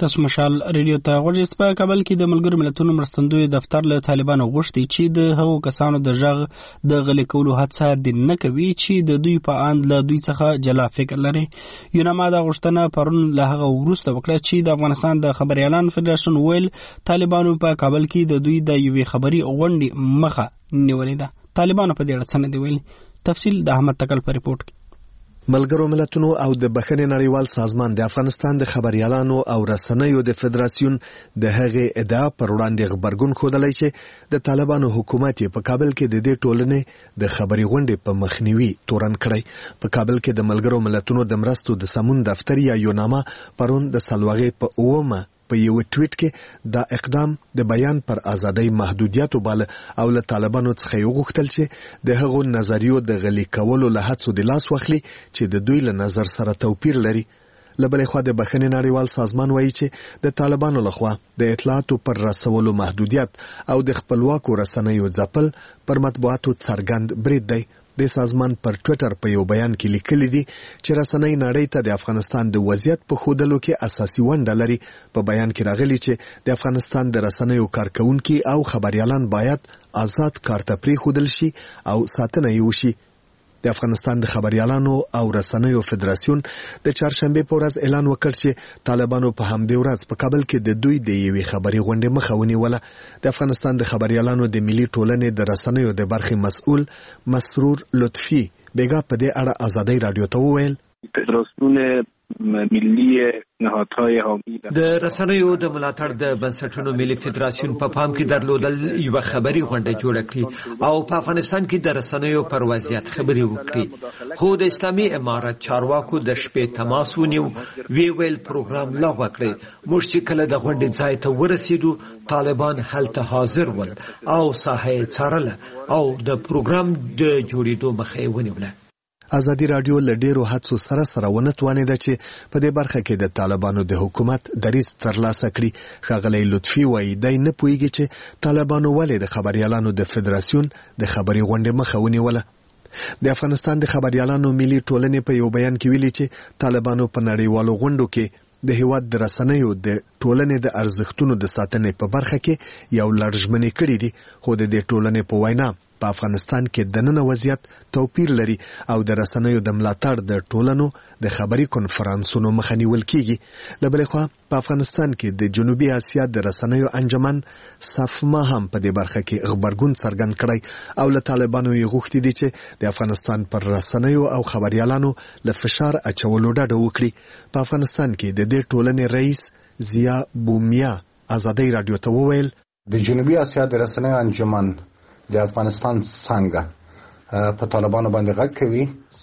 تاسو مشال ریډیو ته غوږی په کابل کې د ملګرو ملتونو مرستندوی دفتر له طالبانو غوښتي چې د هغو کسانو د ژغ د غلي کولو هڅه د نه کوي چې د دوی په اند له دوی څخه جلا فکر لري. یوناما د غوښتنه پرون له هغه وروسته وکړه چې د افغانستان د خبريالان فدراسیون ویل طالبانو په کابل کې د دوی د یوې خبري غونډې مخه نیولې ده. طالبانو په دې اړه څه نه دی ویلي. تفصیل د احمد تکل په ریپورت کې. ملګرو ملتونو او د بخښنې نړیوال سازمان د افغانستان د خبريالانو او رسنیو د فدراسیون د هغې ادعا پر وړاندې خبرګون ښودلی چې د طالبانو حکومت په کابل کې د دې ټولنې د خبري غونډې په مخنیوي تورن کړی. په کابل کې د ملګرو ملتونو د مرستو د سمون دفتر یا یوناما پرون د سلواغې په اومه په یو ټویټ کې دا اقدام د بیان پر ازادۍ محدودیت وباله او له طالبانو څخه یې وغوښتل چې د هغو نظریو د غلي کولو له هڅو د لاس واخلي چې د دوی له نظر سره توپیر لري. له بلې خوا د بخښنې نړیوال سازمان وایي چې د طالبانو لخوا د اطلاعاتو پر رسولو محدودیت او د خپلواکو رسنیو ځپل پر مطبوعاتو څرګند برید دی. د سازمان پر ټویټر په یو بیان کې لیکلي دي چې رسنۍ نړۍ ته د افغانستان د وضعیت په ښودلو کې اساسي ونډه لري. په بیان کې راغلي چې د افغانستان د رسنیو کارکونکي او خبريالان باید آزاد کار ته پرېښودل شي او ساتنه یې وشي. د افغانستان د خبريالانو او رسنیو فدراسیون د چهارشنبه په ورځ اعلان وکړ چې طالبانو په همدې ورځ په کابل کې د دوی د یوې خبري غونډې مخه ونیوله. د افغانستان د خبريالانو د ملي ټولنې د رسنیو د برخې مسؤل مسرور لطفي بیګا په دې اړه ازادۍ رادیو ته وویل فدراسیون ملي نهادهای حامی د رسنیو د ملاتړ د بنسټونو ملي فدراسیون په پام کې درلودل یو خبري غونډه جوړه کړې او په افغانستان کې د رسنیو پر وضعیت خبري وکړي. خو د اسلامي امارت چارواکو د شپې تماس ونیو ویل پروګرام لغوه کړی. موږ چې کله د غونډې ځای ته ورسېدو طالبان هلته حاضر ول او ساحه څارله او د پروګرام د جوړېدو مخه یې ونیوله. ازادي رادیو له ډیرو هڅو سره ونه توانېده چې په دې برخه کې د طالبانو د حکومت دریځ ترلاسه کړي. ښاغلی لطفي وایي دی نه پوهیږي چې طالبانو ولې د خبريالانو د فدراسیون د خبري غونډې مخه ونیوله. د افغانستان د خبريالانو ملي ټولنې په یو بیان کې ویلي چې طالبانو په نړیوالو غونډو کې د هیواد د رسنیو د ټولنې د ارزښتونو د ساتنې په برخه کې یو لړژمنې کړې دي. خو د دې ټولنې په وینا په افغانستان کې د نن وضعیت توپیر لري او د رسنیو د ملاتړ د ټولنو د خبري کنفرانسونو مخه نیول کیږي. له بلې خوا په افغانستان کې د جنوبي اسیا د رسنیو انجمن صفما هم په دې برخه کې خبرګون څرګند کړی او له طالبانو یې غوښتي دي چې د افغانستان پر رسنیو او خبريالانو له فشار اچولو ډډه وکړي. په افغانستان کې د دې ټولنې رئیس زیا بومیا ازادۍ رادیو ته وویل د جنوبي اسیا د رسنیو انجمن د افغانستان څنګه په طالبانو باندې غږ کوي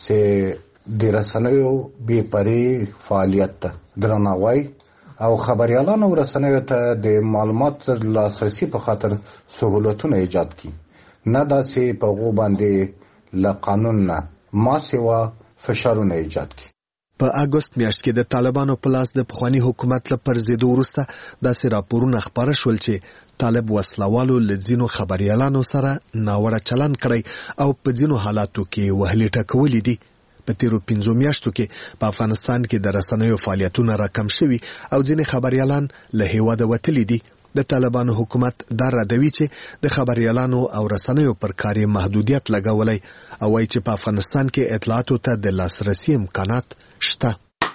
چې د رسنیو بې پرې فعالیت درناوی او خبريالانو رسنیو ته د معلومات لاسرسي په خاطر سہولتونه ایجاد کړي. نه داسې په غو باندې له قانون نه ما سوا فشارونه ایجاد کړي. په اگست میاشت کې د طالبانو په لاس د پخوانی حکومت له پرځېدو وروسته داسې راپورونه خپاره شول چې طالب وسلوالو له ځینو خبريالانو سره ناوړه چلند کړی او په ځینو حالاتو کې وهلې ټکولې دي. په تیرو 5 میاشتو کې په افغانستان کې د رسنیو فعالیتونه راکم شوي او ځینې خبريالان له هیواده وتلي دي. د طالبانو حکومت دا ردوي چې د خبريالانو او رسنیو پر کار محدودیت لګولای او وايي چې په افغانستان کې اطلاعاتو ته د لاسرسي امکانات شته.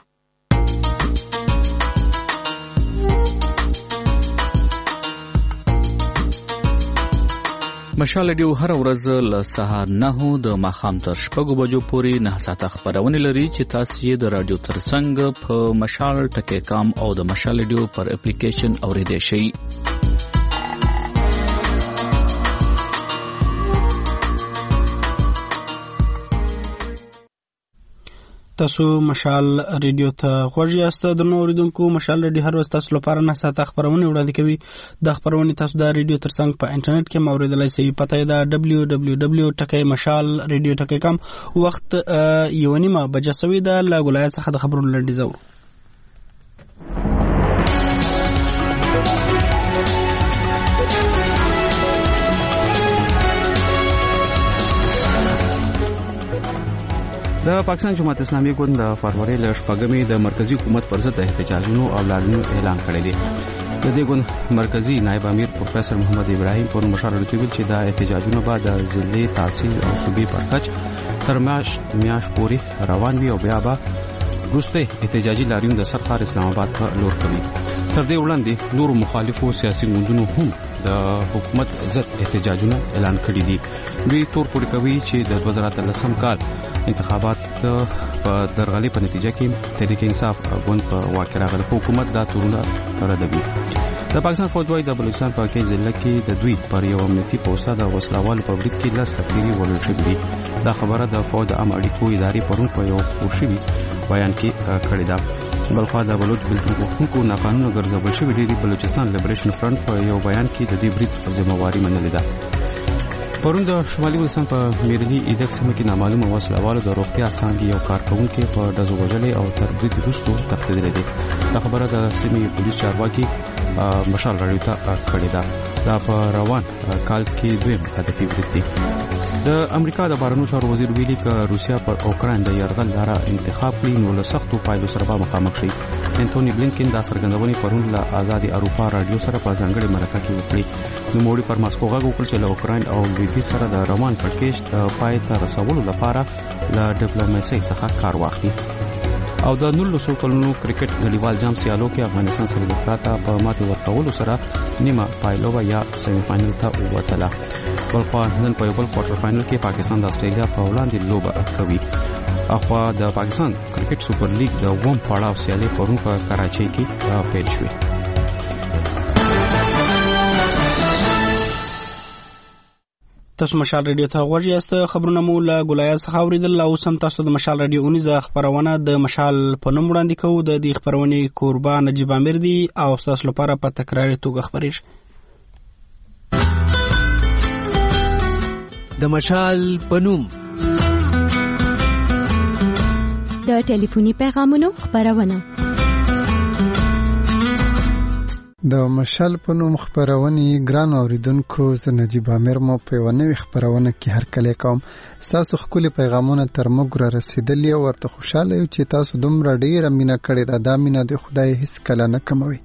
مشال ډیو هر ورځ له سهار 9 د ماښام تر 6 بجو پورې 9 ساعته خبرونه لري چې تاسو یې د رادیو ترڅنګ په مشال ټکی کام او د مشال ډیو پر اپلیکیشن اوریدئ شئ. تاسو مشال ریډیو ته غوږ یاست. د نو اوریدونکو مشال ریډیو هر ورځ تاسو لپاره 9 ساعته خبرونه وړاندې کوي. د خبرونه تاسو د ریډیو ترڅنګ په انټرنیټ کې اوریدلای شئ. پته یې ده www.mashal.radio.com. وخت 1:30 بجې سوي ده. لا ولایت څخه د خبرونو لنډیز اورو. د پاکستان جماعت اسلامي ګوند د فروری ل شپږمې د مرکزی حکومت پر ضد احتجاجونو او لاریونو اعلان کړی دی. د دې ګوند مرکزی نائب امیر پروفیسور محمد ابراهیم پر مشر ویل چې دا احتجاجونه بعد د ضلعي تحصیل او صوبې پر کچ تر میاش پورې روان وي او بیا به وروسته احتجاجي لاریون د سرکار اسلام آباد ته لور کوي. تر دې وړاندې نور مخالفو سیاسي ګوندونو هم د حکومت ضد احتجاجونه اعلان کړي دي. دوی تور پورې کوي چې د 2013 کال انتخابات په درغلي په نتیجه کې تحریک انصاف ګوند په واک راغلی حکومت دا تورونه ردوي. د پاکستان فوج وايي د بلوچستان په کې ضلع کې د دوی پر یو امنیتي پوسټه د وسلوال په برید کې لس سفیري ولول شوي دي. دا خبره د فوج د عام اړیکو ادارې پرون په یو خورشوي بیان کې کړې ده. بلخوا د بلوچ بلتون غوښتونکو ناقانونه ګرځول شوي دي. بلوچستان لیبریشن فرنٹ په یو بیان کې د دې برید ذمہواری منلې ده. پرون د شمالي وزستان په میرلی ایدک سیمه کې نامعلومه وسلوالو د روغتیا څانګې یو کارکونکي په ډزو وژلې او تر برید وروسته تښتېدلی دی. دا خبره د سیمې پولیس چارواکي مشال راډیو ته کړې ده. دا په روان کال کې دویم هدفي برید دی. د امریکا د بهرنیو چارو وزیر ویلي که روسیا پر اوکراین د یرغل لاره انتخاب کړي نو له سختو پایلو سره به مخامخ شي. انټونی بلینکن دا څرګندونې پرون له آزادي اروپا راډیو سره په ځانګړې مرکه کې وکړې. نوموړي پر ماسکو غږ وکړ چې له اوکراین او لویدیځ سره د روان کړکېچ د پای ته رسولو لپاره له ډیپلوماسۍ څخه کار واخلي. او د 19 کلونو کرکټ نړیوال جام سیالو کې افغانستان سره پراته په ماتې ورکولو سره نیمه پایلوبه یا سیمی فائنل ته ووتله. بلخوا نن په یو بل کوارټر فائنل کې پاکستان د استرالیا په وړاندې لوبه کوي. اخوا د پاکستان کرکټ سوپر لیګ د اووم پړاو سیالي پرون په کراچۍ کې پیل شوه. تاسو مشال رادیو ته غوږ یاست. خبرونه مو له ګولایي څخه اوریدل او سم تاسو د مشال رادیو اونیزه خبرونه د مشال په نوم وړاندې کوو. د دې خبرونې کوربه نجیب امیر دی او تاسو لپاره په تکراري توګه خبرېږي. د مشال په نوم د ټلیفوني پیغامونو خبرونه. د مشال په نوم خبرونه ګران اوریدونکو زه نجیب امیر مو په یو نوې خبرونه کې هرکلی کوم. تاسو خپل پیغامونه تر موږ را رسیدلی او ورته خوشاله یو چې تاسو دومره ډیره مینه کړې ده. دا مینه د خدای هیڅ کله نه کموي.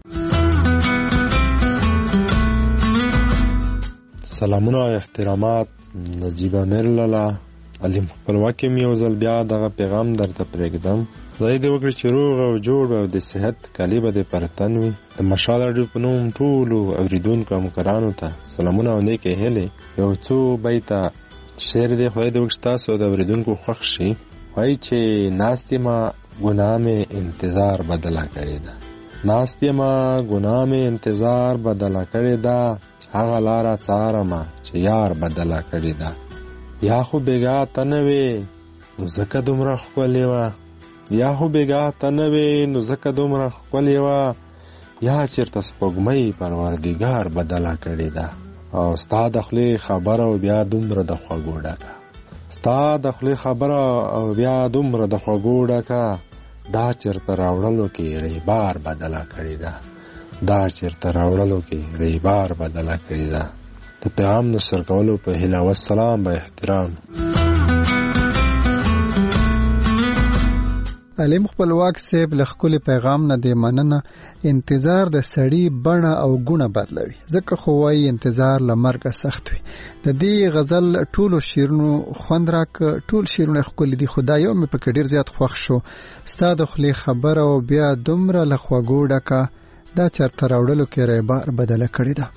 سلامونه او احترامات نجیب امیر لاله علیم خپلواکي مې یو ځل بیا دغه پیغام درته پرېږدم. خدای دې وکړي چې روغ او جوړ او د صحت کالی به دې پر تن وي. د مشال راډیو په نوم ټولو اوریدونکو همکارانو ته سلامونه او نیکې هیلې. یو څو بیته شعر دی خدای دې وکړي تاسو د اوریدونکو خوښ شي. وایي چې ناستې ما ګناه مې انتظار بدله کړې ده. ناستې ما ګناه مې انتظار بدله کړې ده. هغه لاره څارمه چې یار بدله کړې ده. یا خو بیګا ته نه وې نو ځکه دومره ښکلې وه. یا خو بیګا ته نه وې نو ځکه دومره ښکلې وه. یا چېرته سپوږمۍ پروردګار بدله کړې ده. او ستا د خولې خبره او بیا دومره د خوږو ډکه. ستا د خولې خبره او بیا دومره د خوږو ډکه. دا چېرته راوړلو کې ریبار بدله کړې ده. دا چېرته راوړلو کې ریبار بدله کړې ده. د پیغام نشر کولو په هیله والسلام به احترام. علیم خپلواک صاحب له خپل پیغام نه دی مننه. انتظار د سړی بڼه او ګونه بدلوي. ځکه خو وايي انتظار له مرګه سخت وي. د دې غزل ټولو شیرونو خوند راک. ټول شیرونه خپل دي. خدای یو مې په ډیر زیات خوښ شو. ستا د خلی خبره او بیا دومره له خوږو ډکه. دا چرته راوړلو کې ریبار بدله کړې ده.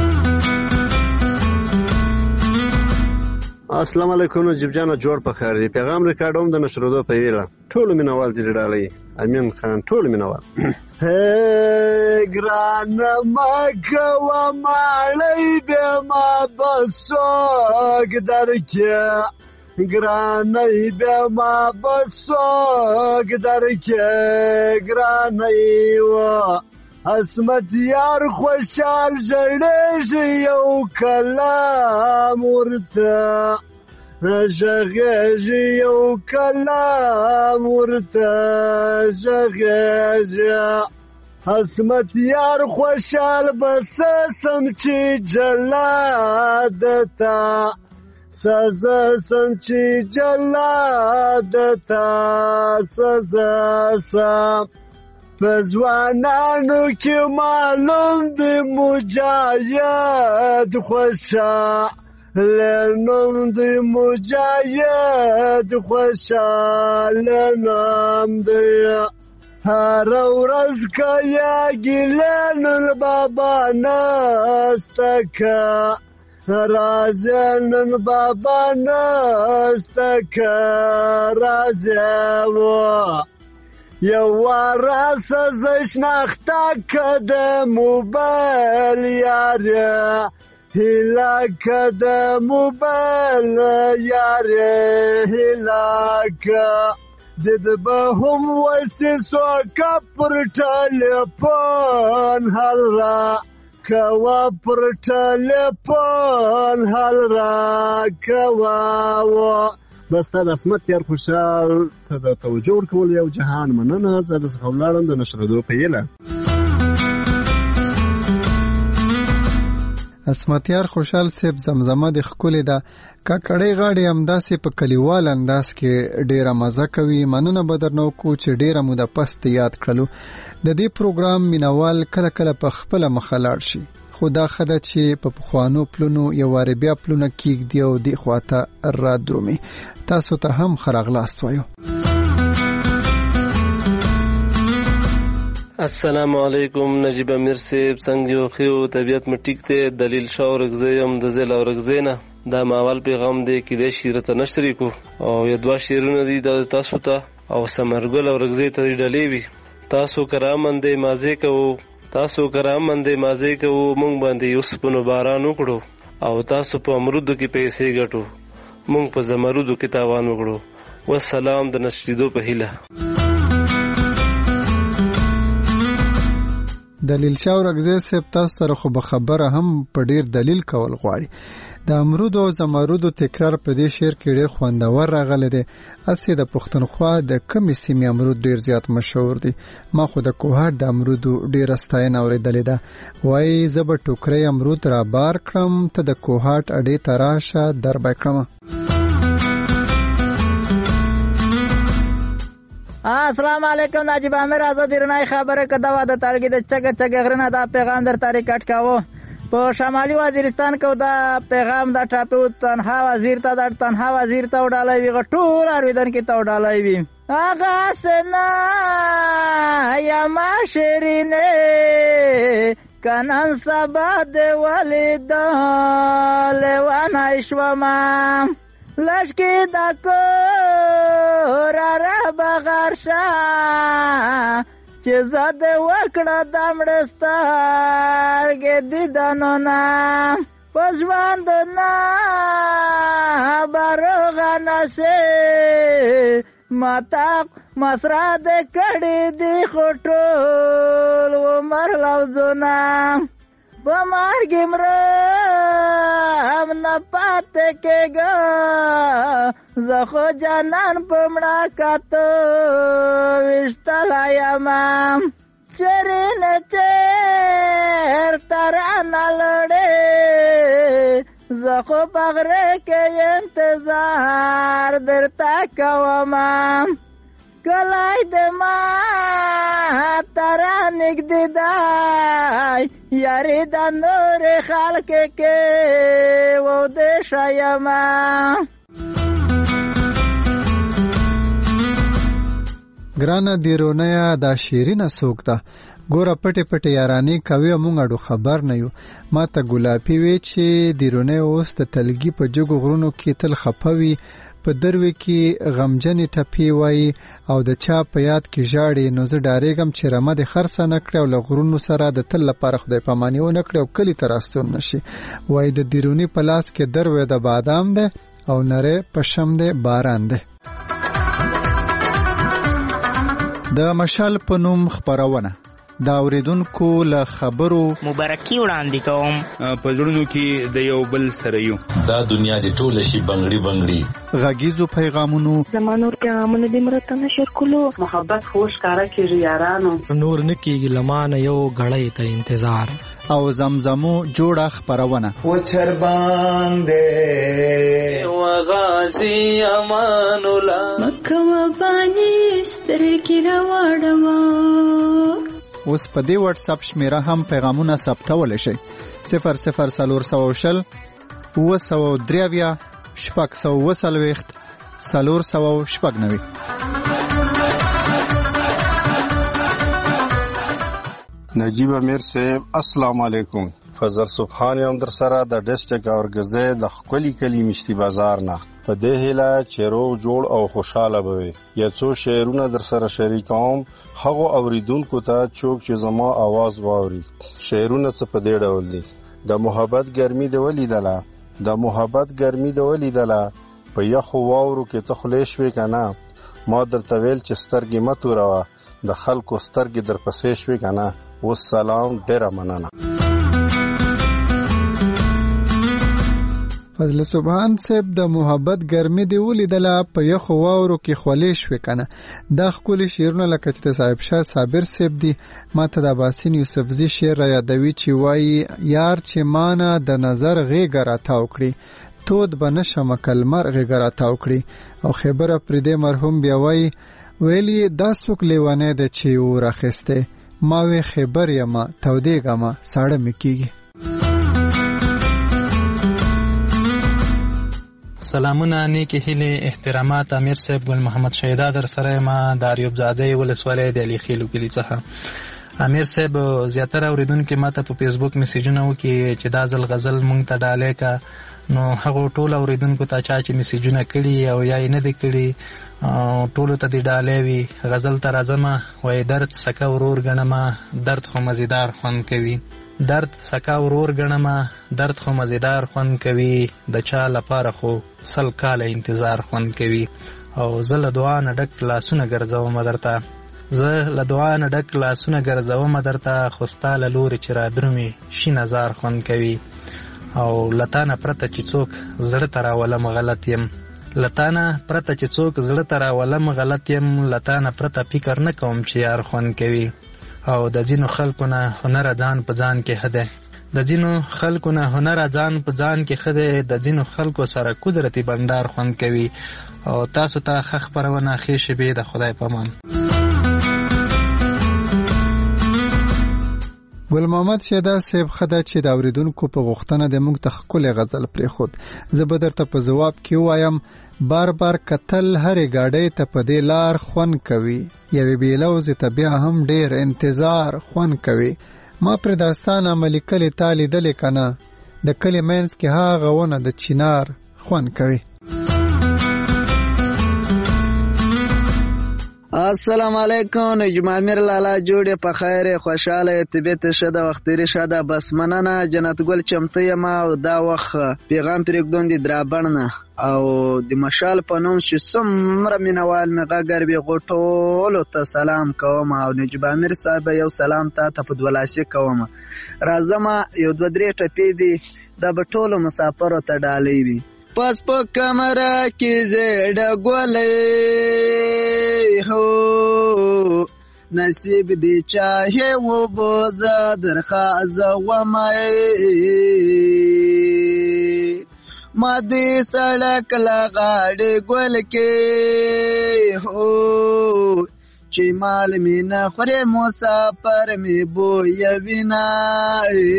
السلام علیکم نجیب جان جوړ په خیر دی. پیغام ریکارډوم د نشرودو په ویله ټول مینوال دي ډالۍ. امین خان ټول مینوال. هی ګران مکه و ماړی به ما بسوګ درکه. ګرانای به ما بسوګ درکه. ګرانای و اسمت یار خوشحال ژړېږي یو کلام ورته. ژغېږي یو کلام ورته ژغېږي. اسمت یار خوشحال بس سم چې جلاد تا. سزا سم چې جلاد تا سزا سم پزوانانو کې معلوم دی مجاهد خوشا لنم دی مجاهد خوشا لنم دی هر ورځ کیا ګلن البابا نستکا رازن بابا نستکا رازو یو راس زشناخته کده موبایل یاره هلاک ده موبایل یاره هلاک دد به هم وسی سوکا پر تلیفون حل را کوا پر تلیفون حل را کوا بس تا د عصمت یار خوشحال ته د توجه ورکول یو جهان مننه زه د څخه ولاړم د نشرېدو په هیله عصمت یار خوشحال صاحب زمزمه د ښکلې ده کاکړۍ غاړې همداسې په کلیوال انداز کې ډېره مزه کوي مننه به درنه وکړو چې ډېره موده پس یاد کړلو د دې پروګرام مینوال کله کله په خپله مخه لاړ شي خو دا ښه ده چې په پخوانو پلونو یو وارې بیا پلونه کیږدي او دې خواته رادرومي تاسو ته هم ښه راغلاست وایو السلام علیکم نجیب امیر صاحب څنګه یو خو طبیعت مې ټیک ته دلیل شاو رغزیم د زل او رغزینا دا ماول پیغام دی کې د شیرت نشری کو او یو دوا شیرونه دي د تاسو ته او سمرګل او رغزی ته ډلې وي تاسو کرامندې مازه کوو مونږ باندې اوس په باران وکړو او تاسو په امرودو کې پیسې ګټو مونږ په زمرودو کې تاوان وکړو والسلام د نشریدو په هیله دلیل شاو رغزی صاحب تاسو سره خو به خبره هم په ډیر دلیل کول غواړي د امرود او زمرود تکرار په دې شعر کې ډیر خوندور راغلی دی اسی د پښتونخوا د کمی سیمې امرود ډیر زیات مشهور دی ما خو د کوهاټ د امرود ډیر ستاینه اوریدلې ده وای زه به ټوکرې امرود را بار کړم ته د کوهاټ اډې تراشه در به کړم السلام علیکم ناجیب امیر آزاد رنای خبره کده و د تلګي د چګ غرنه دا پیغام در تاریخ کټ کاوه په شمالي وزیرستان کې دا پیغام دا ټاپو تنها وزیر ته وډالای وی غټور ارویدن کې ته وډالای وی اغه سنا یا ما شیرینه کنن سبا د ولید لوان ایشوما لشکی دا کو را بغرشا چې زده وکړه د مړستارګې دیدنو نه په ژوند نه باروغه نشي ماته مسره د کړې دي خو ټول عمر لوزونه په مرګ مرم نه پاتې کېږه زه خو جانان په مړه کاتو ویشتلی یمه چېرې نه چېرته رانه لړې زه خو په غره کې انتظار درته کومه کلی د ما ترا نږدې دی یاري د نورې خلک کې وده شیمه ګرانه دیرونیا دا شیرینه څوک ده ګوره پټې پټې یارانې کوي مونږ اډو خبر نه یو ما ته ګلابي وی چې دیرونه اوس د تلګي په جګو غرونو کې تل خپوي په دروي کې غمجنې ټپی وای او د چا په یاد کې ژاړي نو زه ډارېږم چې رمه د خرڅه نکړي او له غرونو سره د تل لپاره خدای پاماني و نکړي او کلی ته راستون نشي وای د دیرونی په لاس کې دروي د بادام ده او نره پشم ده باران ده د مشال په نوم خبرونه دا اوریدونکو له خبرو مبارکي وړاندې کوم. په زړونو کې د یو بل سره یو. دا دنیا د ټول شي بنگړي بنگړي. غږیزو پیغامونو زمانور پیغامونه د مرته نشر کولو. محبت خوش کارا کیږي یارانو. نور نکیږي لمانه یو غړې ته انتظار. او زمزمو جوړه خبرونه. و چربان دے و غازی امان الله. مکه و بانی سترګې راوړما. اوس په دې واتس اپ شمیره هم پیغامونه ثبتول شي. 00420 903 490 490. نجیب امیر صاحب السلام علیکم. فضل سبحان یم در سره د ډسټریکټ اورګزې د خپلی کلی مشتي بازار نه په دې هیله چې روغ جوړ او خوشاله بوي. یا څو شعرونه در سره شریکوم هغه اوریدونکو ته چوک چې زما आवाज واوري. شعرونه څه په دې ډول دي: د محبت ګرمي د ولیدله، د محبت ګرمي د ولیدله، په یخو واورو کې ته خلیش وې کنه، ما درته ویل چې سترګې مه توروه، د خلکو سترګې در پسې شوې کنه. والسلام، ډیره مننه. فضل سبحان صاحب د محبت ګرمي دی ولیدله، په یخو واورو کې خولې شوې کنه. دا ښکلي شعرونه لکه چې د صاحب شاه صابر صاحب دی. ما ته د باسین یوسفزي شعر را یادوي چې وایي: یار چې مانه د نظر غېږه راتاو کړي، تود به نشم کلمر غېږه راتاو کړي. او خیبر افریدی مرحوم بیا وایي: ویلی دا څوک لیوانه ده چې اور اخیسته، ما وی خبر یما تودېګما ساړه مکیږي. سلامونه، نیکی هیله، احترامات. امیر صاحب ګل محمد شهیدا در سره ما د اریوب زاده ولسوالۍ د علي خیلو کلی څخه. امیر صاحب زیاتره اوریدونکو ماته په فیسبوک میسیجونه وکي چې دا ځل غزل مونږ ته ډالې کا. نو هغه ټول اوریدونکو ته چې میسیجونه کړي او یا نه دي کړي ټول ته دی ډالې وي. غزل ته راځم وای: درد سکه ورور غنما، درد خو مزیدار خوند کوي. درد سکه ورور غنما، درد خو مزیدار خوند کوي. د چا لپاره خو سل کاله انتظار خوند کوي. او زه له دعا نه ډک لاسونه ګرځوم درته، زه له دعا نه ډک لاسونه ګرځوم درته، خو ستا له لورې چې را درومي شین هزار خوند کوي. او لتانه پرته چې څوک زړه ته راولم غلط یم، لتانه پرته چې څوک زړه ته راولم غلط یم، لتانه پرته فکر نه کوم چې یار خوند کوي. او د ځینو خلکو نه هنر ځان په ځان کې ښه دی، د ځینو خلکو نه هنر ځان په ځان کې ښه دی، د ځینو خلکو سره قدرتي بندار خوند کوي. او تاسو ته ښه خپرونه، ښې شېبې، د خدای په امان. ګل محمد شهدا صاحب خدا چې د اوریدونکو په غوښتنه د موږ تخکل غزل پرې خود زه به درته په جواب کې وایم: بار بار قتل هرې گاډۍ ته په دې لار خون کوي، یوې بیلوز ته بیا هم ډیر انتظار خون کوي. ما پر داستان عملی کلی تالی دلی کنه، د کلی مینس کې هاغه ونه د چینار خون کوي. السلام علیکم. نجم امیر لالا جوړې په خیر، خوشاله، طبیعت شده، وختری شده. بس مننه جنت ګل چمته ما او دا وخت پیغام پرېږدم د درابڼ او د مشال په نوم چې څومره مینوال مې غږر بې غوټولو ته سلام کوم. او نجم امیر صاحب یو سلام ته په دولاسي کوم. راځم یو دوه درې ټپې دي دا به ټولو مسافرو ته ډالۍ وي. پس په کمره کې زړه ګولې هو نصیب دی چاہے وہ بوزا درخواز ومائی مادی سڑک لغاڑی گول کے ہو چی مال می نخوری مسافر می بویا بینائی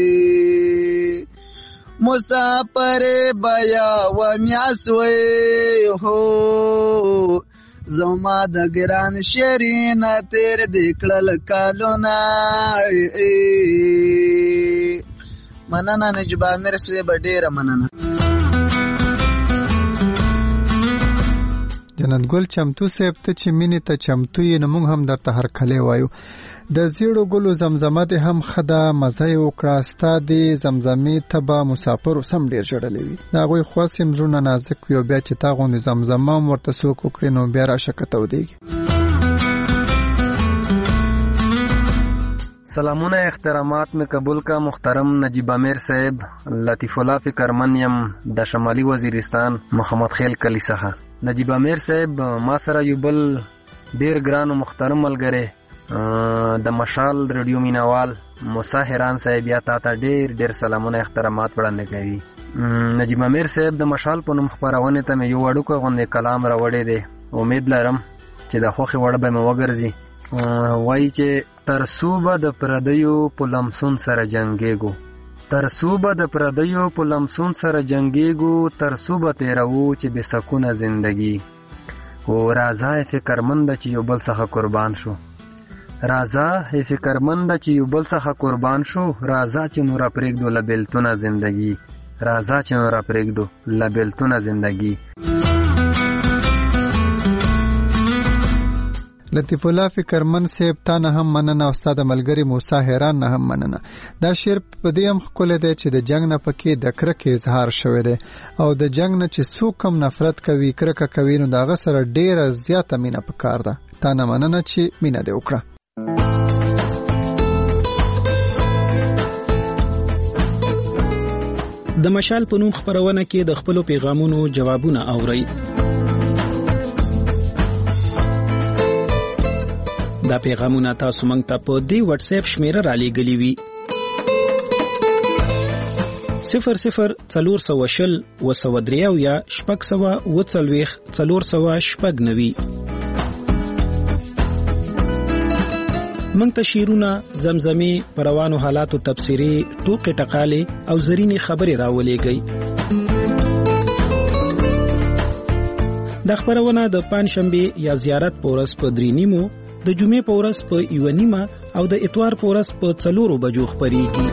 مسافر بیا و میاسوی هو زما د ګران شیرین تیر دکړل کالونا. مننه نجیب امیر صاحب، ډیره مننه. جنت ګل چمتو صاحب ته چې مینې ته چمتو یې نو موږ هم درته هرکلی وایو. د زیړو ګلو زمزمه دې هم ښه ده، مزه یې وکړه. ستا دې زمزمې ته به مسافرو سم ډېر ژړلی وي. د هغوی خواست یې زړونه نازک وي او بیا چې تا غوندې زمزمه هم ورته څوک وکړي نو بیا راشه که تودېږي. سلامونه احترامات میں قبول کا محترم نجیب امیر صاحب، لطیف الله فکرمن یم د شمالي وزیرستان محمد خیل کلی څخه. نجیب امیر صاحب ما سره یو بل ډیر ګران او محترم ملګری د مشال ریډیو مینوال موسی حیران صاحب یا تا ته ډیر سلامونه احترامات وړاندې کوي. نجیب امیر صاحب د مشال په نوم خپرونې ته مې یو وړوکی غوندې کلام راوړی دی. امید لرم چې د خوښې وړ به مې وګرځي. وایي چې ترڅو به د پردیو په لمسون سره جنګېږو، ترڅو به د پردیو په لمسون سره جنګېږو، ترڅو به تیروو چې بې سکونه زندگی. او راځه فکرمنده چې یو بل څخه قربان شو، راځه فکرمنده چې یو بل څخه قربان شو، راځه چې نور پرېږدو له بیلتونه زندگی، راځه چې نور پرېږدو له بیلتونه زندگی. لطیف الله فکرمن صاحب تا نه هم مننه او استاد ملګری موسی حیران نه هم مننه. دا شعر په دې هم ښکلی دی چې د جنگ نه پکې د کرکې اظهار شوی دی او د جنگ نه چې څوک هم نفرت کوي کرکه کوي نو د هغه سره ډیره زیاته مینه پکار ده. تا نه مننه چې مینه دې وکړه. د مشال په نوم خپرونه کې د خپلو پیغامونو جوابونه اورئ. دا پیغامونه تاسو مونږ ته په دې واتس اپ شمیره را لېږلي وي 0040 203 یا 640 490. مونږ ته شیرونه، زمزمې، پروانو حالاتو تفسیری، ټوکې ټقالې او زرینې خبرې راولېږئ. دا خبرونه د پنځشنبه یا زیارت په ورځ په 3:30، د جمعې په ورځ په 1:30 او د اتوار په ورځ په 4 بجو خبرېږي.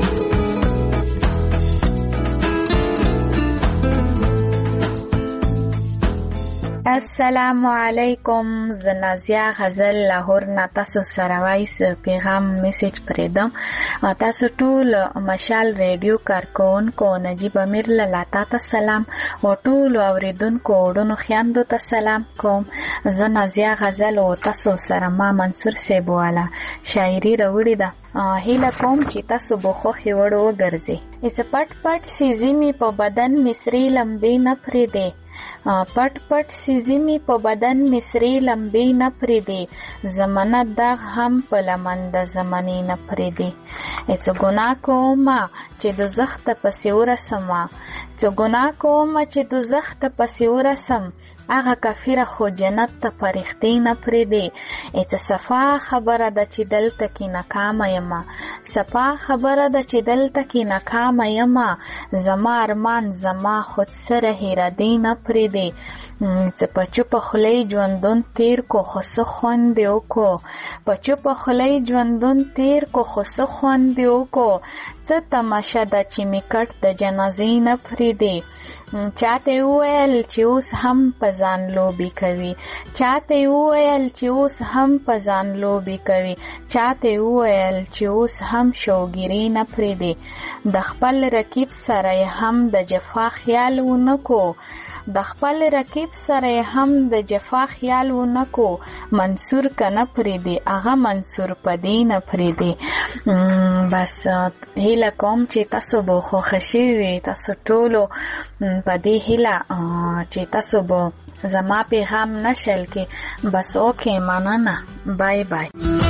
السلام علیکم. زنازیا غزل لاهور نه تاسو سره وایس پیغام میسج پریدم. تاسو ټول مشال ریډیو کارکونکو نجیب امیر لاله ته سلام او ټول اوریدونکو وډونو خیاندو ته سلام کوم. زنازیا غزل او تاسو سره ما منصور صاحب والا شاعری راوړی ده. هیله کوم چې تاسو به خوښي وړو وګرځي. اس پټ پټ سیزی می په بدن مصری لمبې نه پریدي، پټ پټ سیزی می په بدن مصری لمبې نه پریدي، زمانه داغ هم په لمن د زمانې نه پریدي. اس ګناه کوم چې دوزخ ته پسې ورسم، څه ګناه کوم چې دوزخ ته پسې ورسم، هغه کافره خو جنت ته پرښتې نه پریدي. اس صفا خبره ده چې دلته کې ناکامه یم، صفا خبره ده چې دلته کې ناکامه یم، زما ارمان زما خود سره هیرادی نه پریدي. څه په چوپه خولۍ ژوندون تیر کو خو څه خوند یې وکړو، په چوپه خولۍ ژوندون تیر کو خو څه خوند یې وکړو، څه تماشه ده چې می کټ د جنازې نه پریدي. چاته وویل چې اوس هم په ځان لوبي کوي، چاته وویل چې اوس هم په ځان لوبي کوي، چاته وویل چې اوس هم شوګيري نه پریدي. د خپل رقیب سره هم د جفا خیال ونکو، د خپل رقیب سره هم د جفا خیال ونکو، منصور کنه پریدي هغه منصور پدی نه پریدي. بس هیله کوم چې تاسو به خوښ شئ، تاسو ټولو پدی هیله چې تاسو به زما پیغام نشل کې. بس اوکے مننه، بای بای.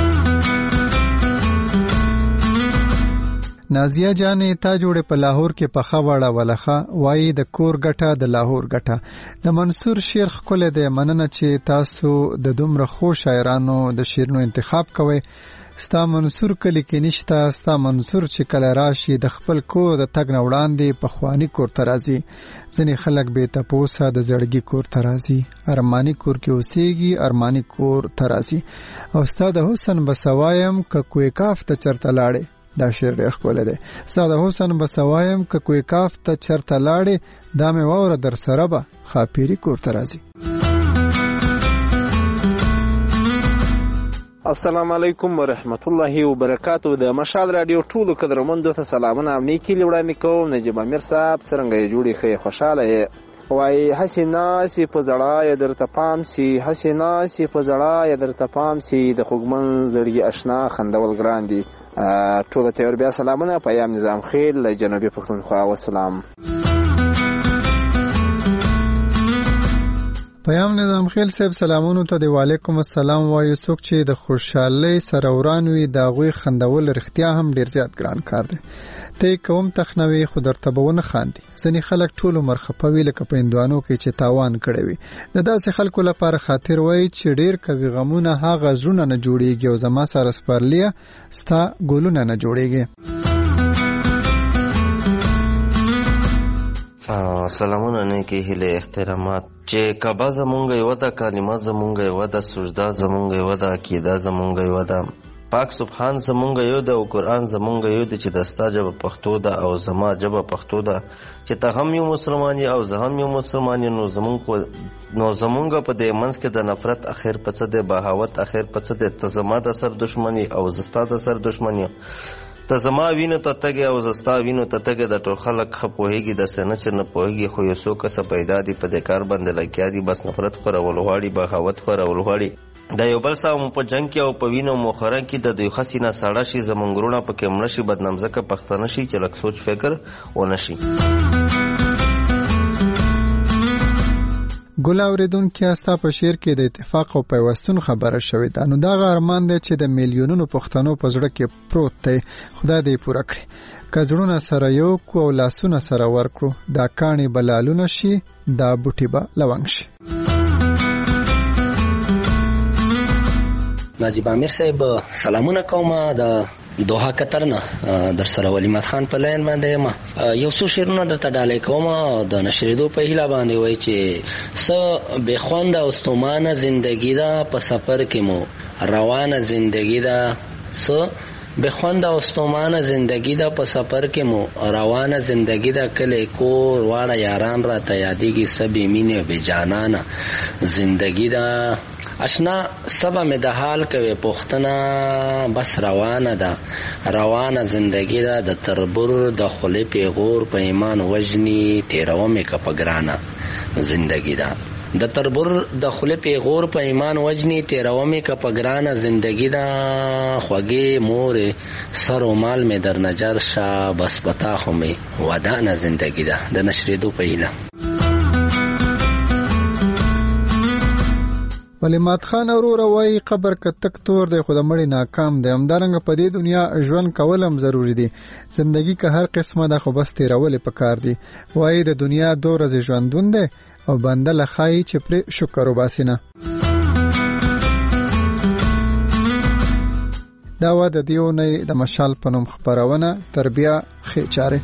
نازیه جانې تا جوړې په لاهور کې پخه واړه ولخه، وایي د کور ګټه د لاهور ګټه. د منصور شعر ښکلی دی. مننه چې تاسو د دومره خو شاعرانو د شعرونو انتخاب کوئ. ستا منصور کلی کې نشته، ستا منصور چې کله راشي د خپل کور د تګ نه وړاندې پخواني کور ته راځي. ځینې خلک بې تپوسه د زړګي کور ته راځي، ارماني کور کې اوسېږي، ارماني کور ته راځي. او ستا د حسن بسوایم که کوی کاف ته چرته لاړې. دا شعر ډېر ښکلی دی. ستا د حسن بسوایم که کوی کاف ته چرته لاړې، دا مې واوره در سره به خاپیري کور ته راځي. السلام علیکم ورحمت الله وبرکاتو. د مشال رادیو ټولو قدرمندو ته سلامونه او نیکي وړاندې کوم. نجیب امیر صاحب څرنګه یې جوړې ښې خوشحاله یې. وایي هسې ناسې په زړه یې درته پام سي، هسې ناسې په زړه یې درته پام سي، د خوږمن زړګي اشنا خندول ګران دي. ټول ته بیا سلامونه. پیام نظام خیل له جنوبي پښتونخوا. والسلام. پیام نظام خیل صاحب سلامونو ته. وعلیکم السلام وایو. څوک چې د خوشحالۍ سره وران وي د هغوی خندول رښتیا هم ډیر زیات ګران کار دی. ته کوم تخنوي خو درته به ونه خاندي. ځینې خلک ټول عمر خفه وي لکه په هندوانو کې چې تاوان کړی وي. د داسې خلکو لپاره خاطر وایي چې ډیر کوي غمونه هغه زړونه نه جوړیږي او زما سره سپارلیه ستا ګلونه نه جوړیږي. سلامونه نیکی هیله احترامات. چې کعبه زمونږ یو ده، کلمه زمونږ یو ده، سجده زمونږ یو ده، عقیده زمونږ یو ده، پاک سبحان زمونږ یو ده او قرآن زمونږ یو ده چې دستا ژبه پښتو ده او زما ژبه پښتو ده. چې ته هم یو مسلمان یې او زه هم یو مسلمان یم. نو زمونږ په دې منځ کې د نفرت اخر په څه دی، بغاوت اخر په څه دی؟ ته زما د سر دشمن یې او زه ستا د سر دشمن یم. ته زما وینو ته تګې او زه ستا وینو ته تګې. د ټول خلک ښه پوهېږي، داسې نه چې نه پوهېږي، خو یو څو کسه پیدا دي په دې کار باندې لګیا دي، بس نفرت خورول غواړي، بغاوت خورول غواړي. د یو بل سره مو په جنګ کې او په وینو مخوره کې د دوی ښه سینه ساړه شي، زمونږ وروڼه پکې مړه شي، بدنام ځکه پښتانه شي چې لږ سوچ فکر ونه شي. ګل اوریدونکي استا په شعر کې د اتفاق او پیوستون خبره شوې ده. نو دا ارمان دی چې د میلیونونو پښتنو په زړه کې پروت دی. خدای دې پوره کړي. که زړونه سره یو کو او لاسونه سره ورکړو، دا کاڼي بلالونه شي، دا بوټي به لونګ شي. نجیب امیر صاحب سلامونه کوم. د دوحه قطر نه در سره ولی مات خان په لاین باندې یم. یو څو شعرونه درته ډالۍ کوم د نشریدو په هیله باندې. وایي چې څه بې خونده او ستومانه زندگی ده په سفر کې مو روانه زندگی ده. څه بې خونده او ستومانه زندگی ده په سفر کې مو روانه زندگی ده. کلی کور واړه یاران را ته یادېږي، څه بې مینې او بې جانانه زندگی ده. اشنا سبا می د حال کوي پښتنه بس روانه ده، روانه زندگی ده. د تربور د خولې پیغور په ایمان وجنی تیرو می که پګرانه زندگی ده. د تربور د خولې پیغور په ایمان وجنی تیرو می که پګرانه زندگی ده. خوږې مور سر و مال می در نجر شه، بس پتا خو می ودانه زندگی ده. د نشریدو په هیله. ولی مات خان اورور وای قبر که تک تور دی خو د مړي ناکام دی. همدارنګه په دې دنیا ژوند کول هم ضروری دی. زندگی که هر قسمه ده خو بس تیرول پکار دی. وای د دنیا 2 ورځې ژوندون دی او بنده له خای چې پر شکر وباسي نه. دا و د دیونه د مشال په نوم خبرونه تربیه خې چاره.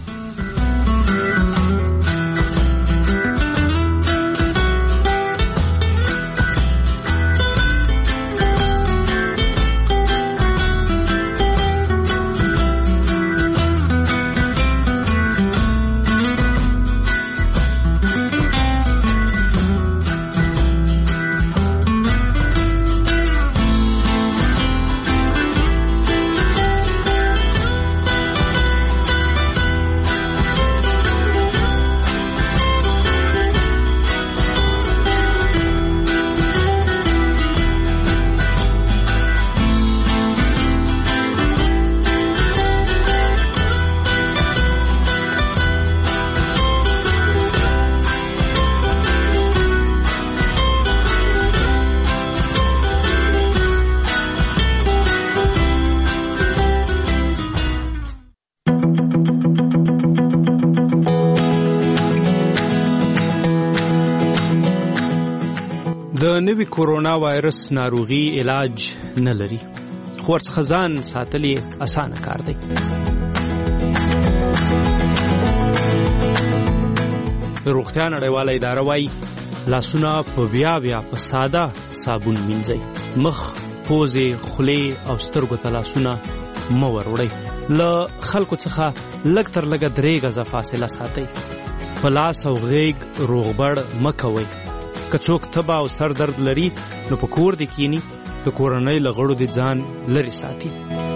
د نوي کورونا وایرس ناروغي علاج نه لري، خو ورڅخه ځان ساتل یې اسانه کار دی. روغتیا نړیواله اداره وایي لاسونه په بیا په ساده صابون مینځئ. مخ، پوزې، خولې او سترګو ته لاسونه مه وروړئ. له خلکو څخه لږ تر لږه 3 غزه فاصله ساتئ. په لاس او غیږ روغبړ مه کوئ. که څوک تبه او سر درد لري نو په کور دې کینی، د کورنۍ له غړو دې ځان لرې ساتي.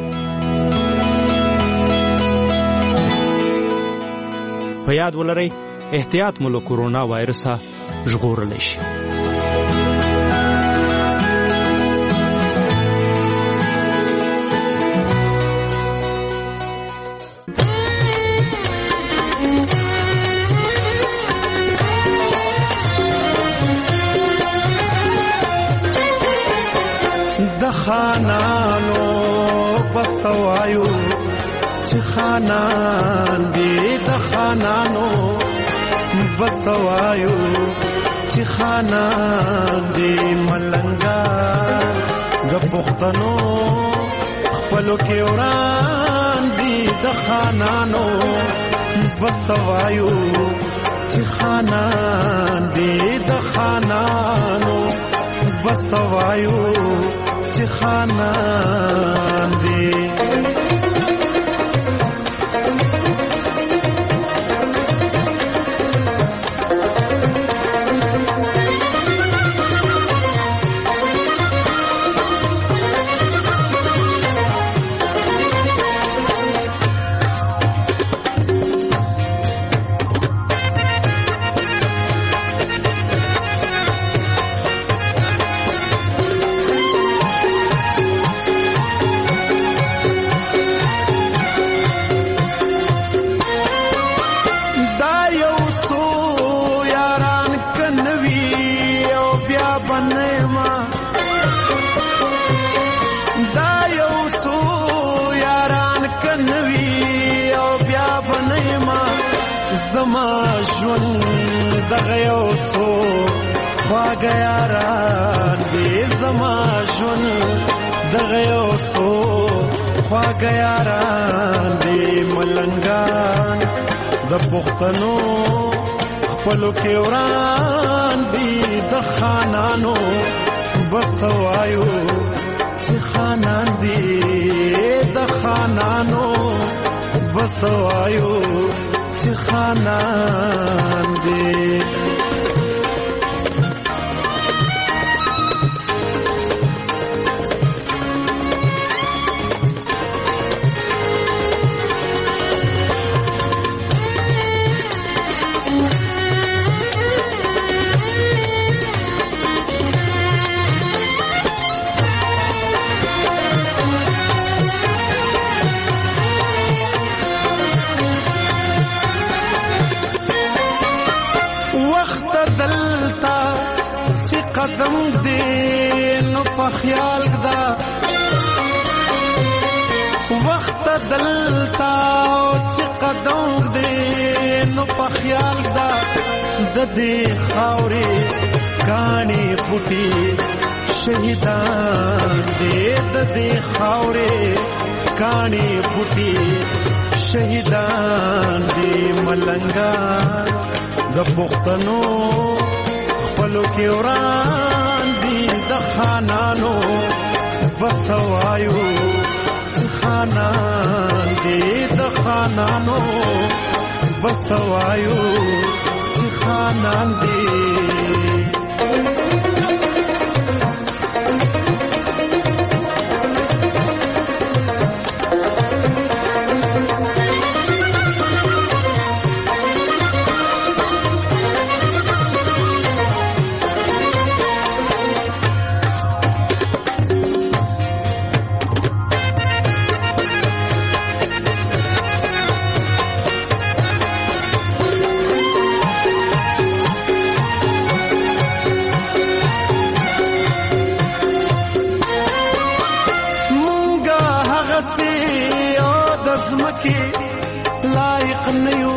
په یاد ولرئ احتیاط مو له کورونا وایرسه ژغورلی شي. خانانو بسوایو چې خانان دې د خانانو بسوایو چې خانان دې ملنګا د پښتنو خپلو کې وران دي د خانانو بسوایو چې خانان دې د خانانو بسوایو چې خانان دې زما ژوند دغه یو څو خواږه یاران دي زما ژوند دغه یو څو خواږه یاران دي ملنګان د پښتنو خپلو کې وران دي د خانانو بسوایو چې خانان دي د خانانو بسوایو چې خانان دي قدم دې نو په خیال دا وخت دلتا چې قدم دې نو په خیال دا د دې خاورې کانی پټي شهیدان دې د دې خاورې کانی پټي شهیدان دې ملنګا د پښتنو خپلو کې وران دي د خانانو بسوایو چې خانان دي د خانانو بسوایو چې خانان دي لایق نیو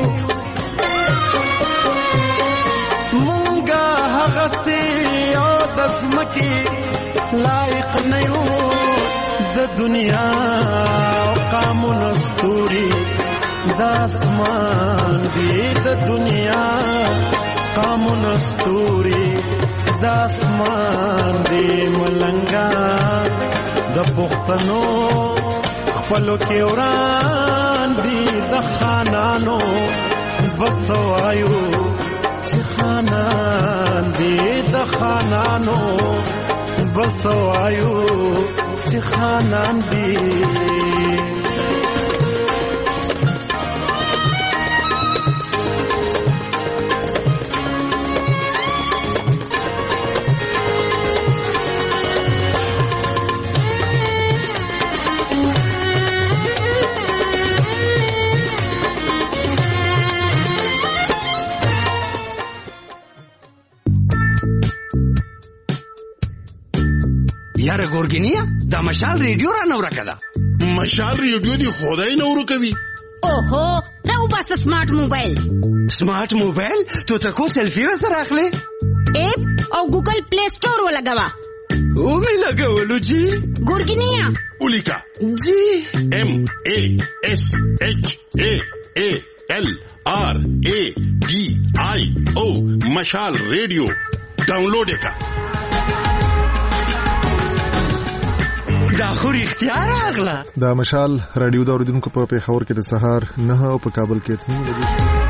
مونږه هغه سي او د زمکي لایق نیو د دنیا قامون استوري د اسمان دی د دنیا قامون استوري د اسمان دی ملنګا د پښتنو خپلو کې وران دي د خانانو بسوایو چې خانان دي د خانانو بسوایو چې خانان دي یاره ګورګینیا دا مشال ریډیو را نه ورکه ده. مشال ریډیو دی خدای نه ورکوي. اوهو راو بس سمارټ موبایل. سمارټ موبایل تو ته کو سیلفي سره اخلي؟ ایپ او ګوګل پلی سٹور ولګوا. او می لګولو جی. ګورګینیا ولیکا جی MASHALRADIO مشال ریډیو ډاونلوډ کا. دا خو رښتیا راغله. دا مشال رادیو د اوریدونکو په پیښور کې د سهار 9 او په کابل کې 8 بجې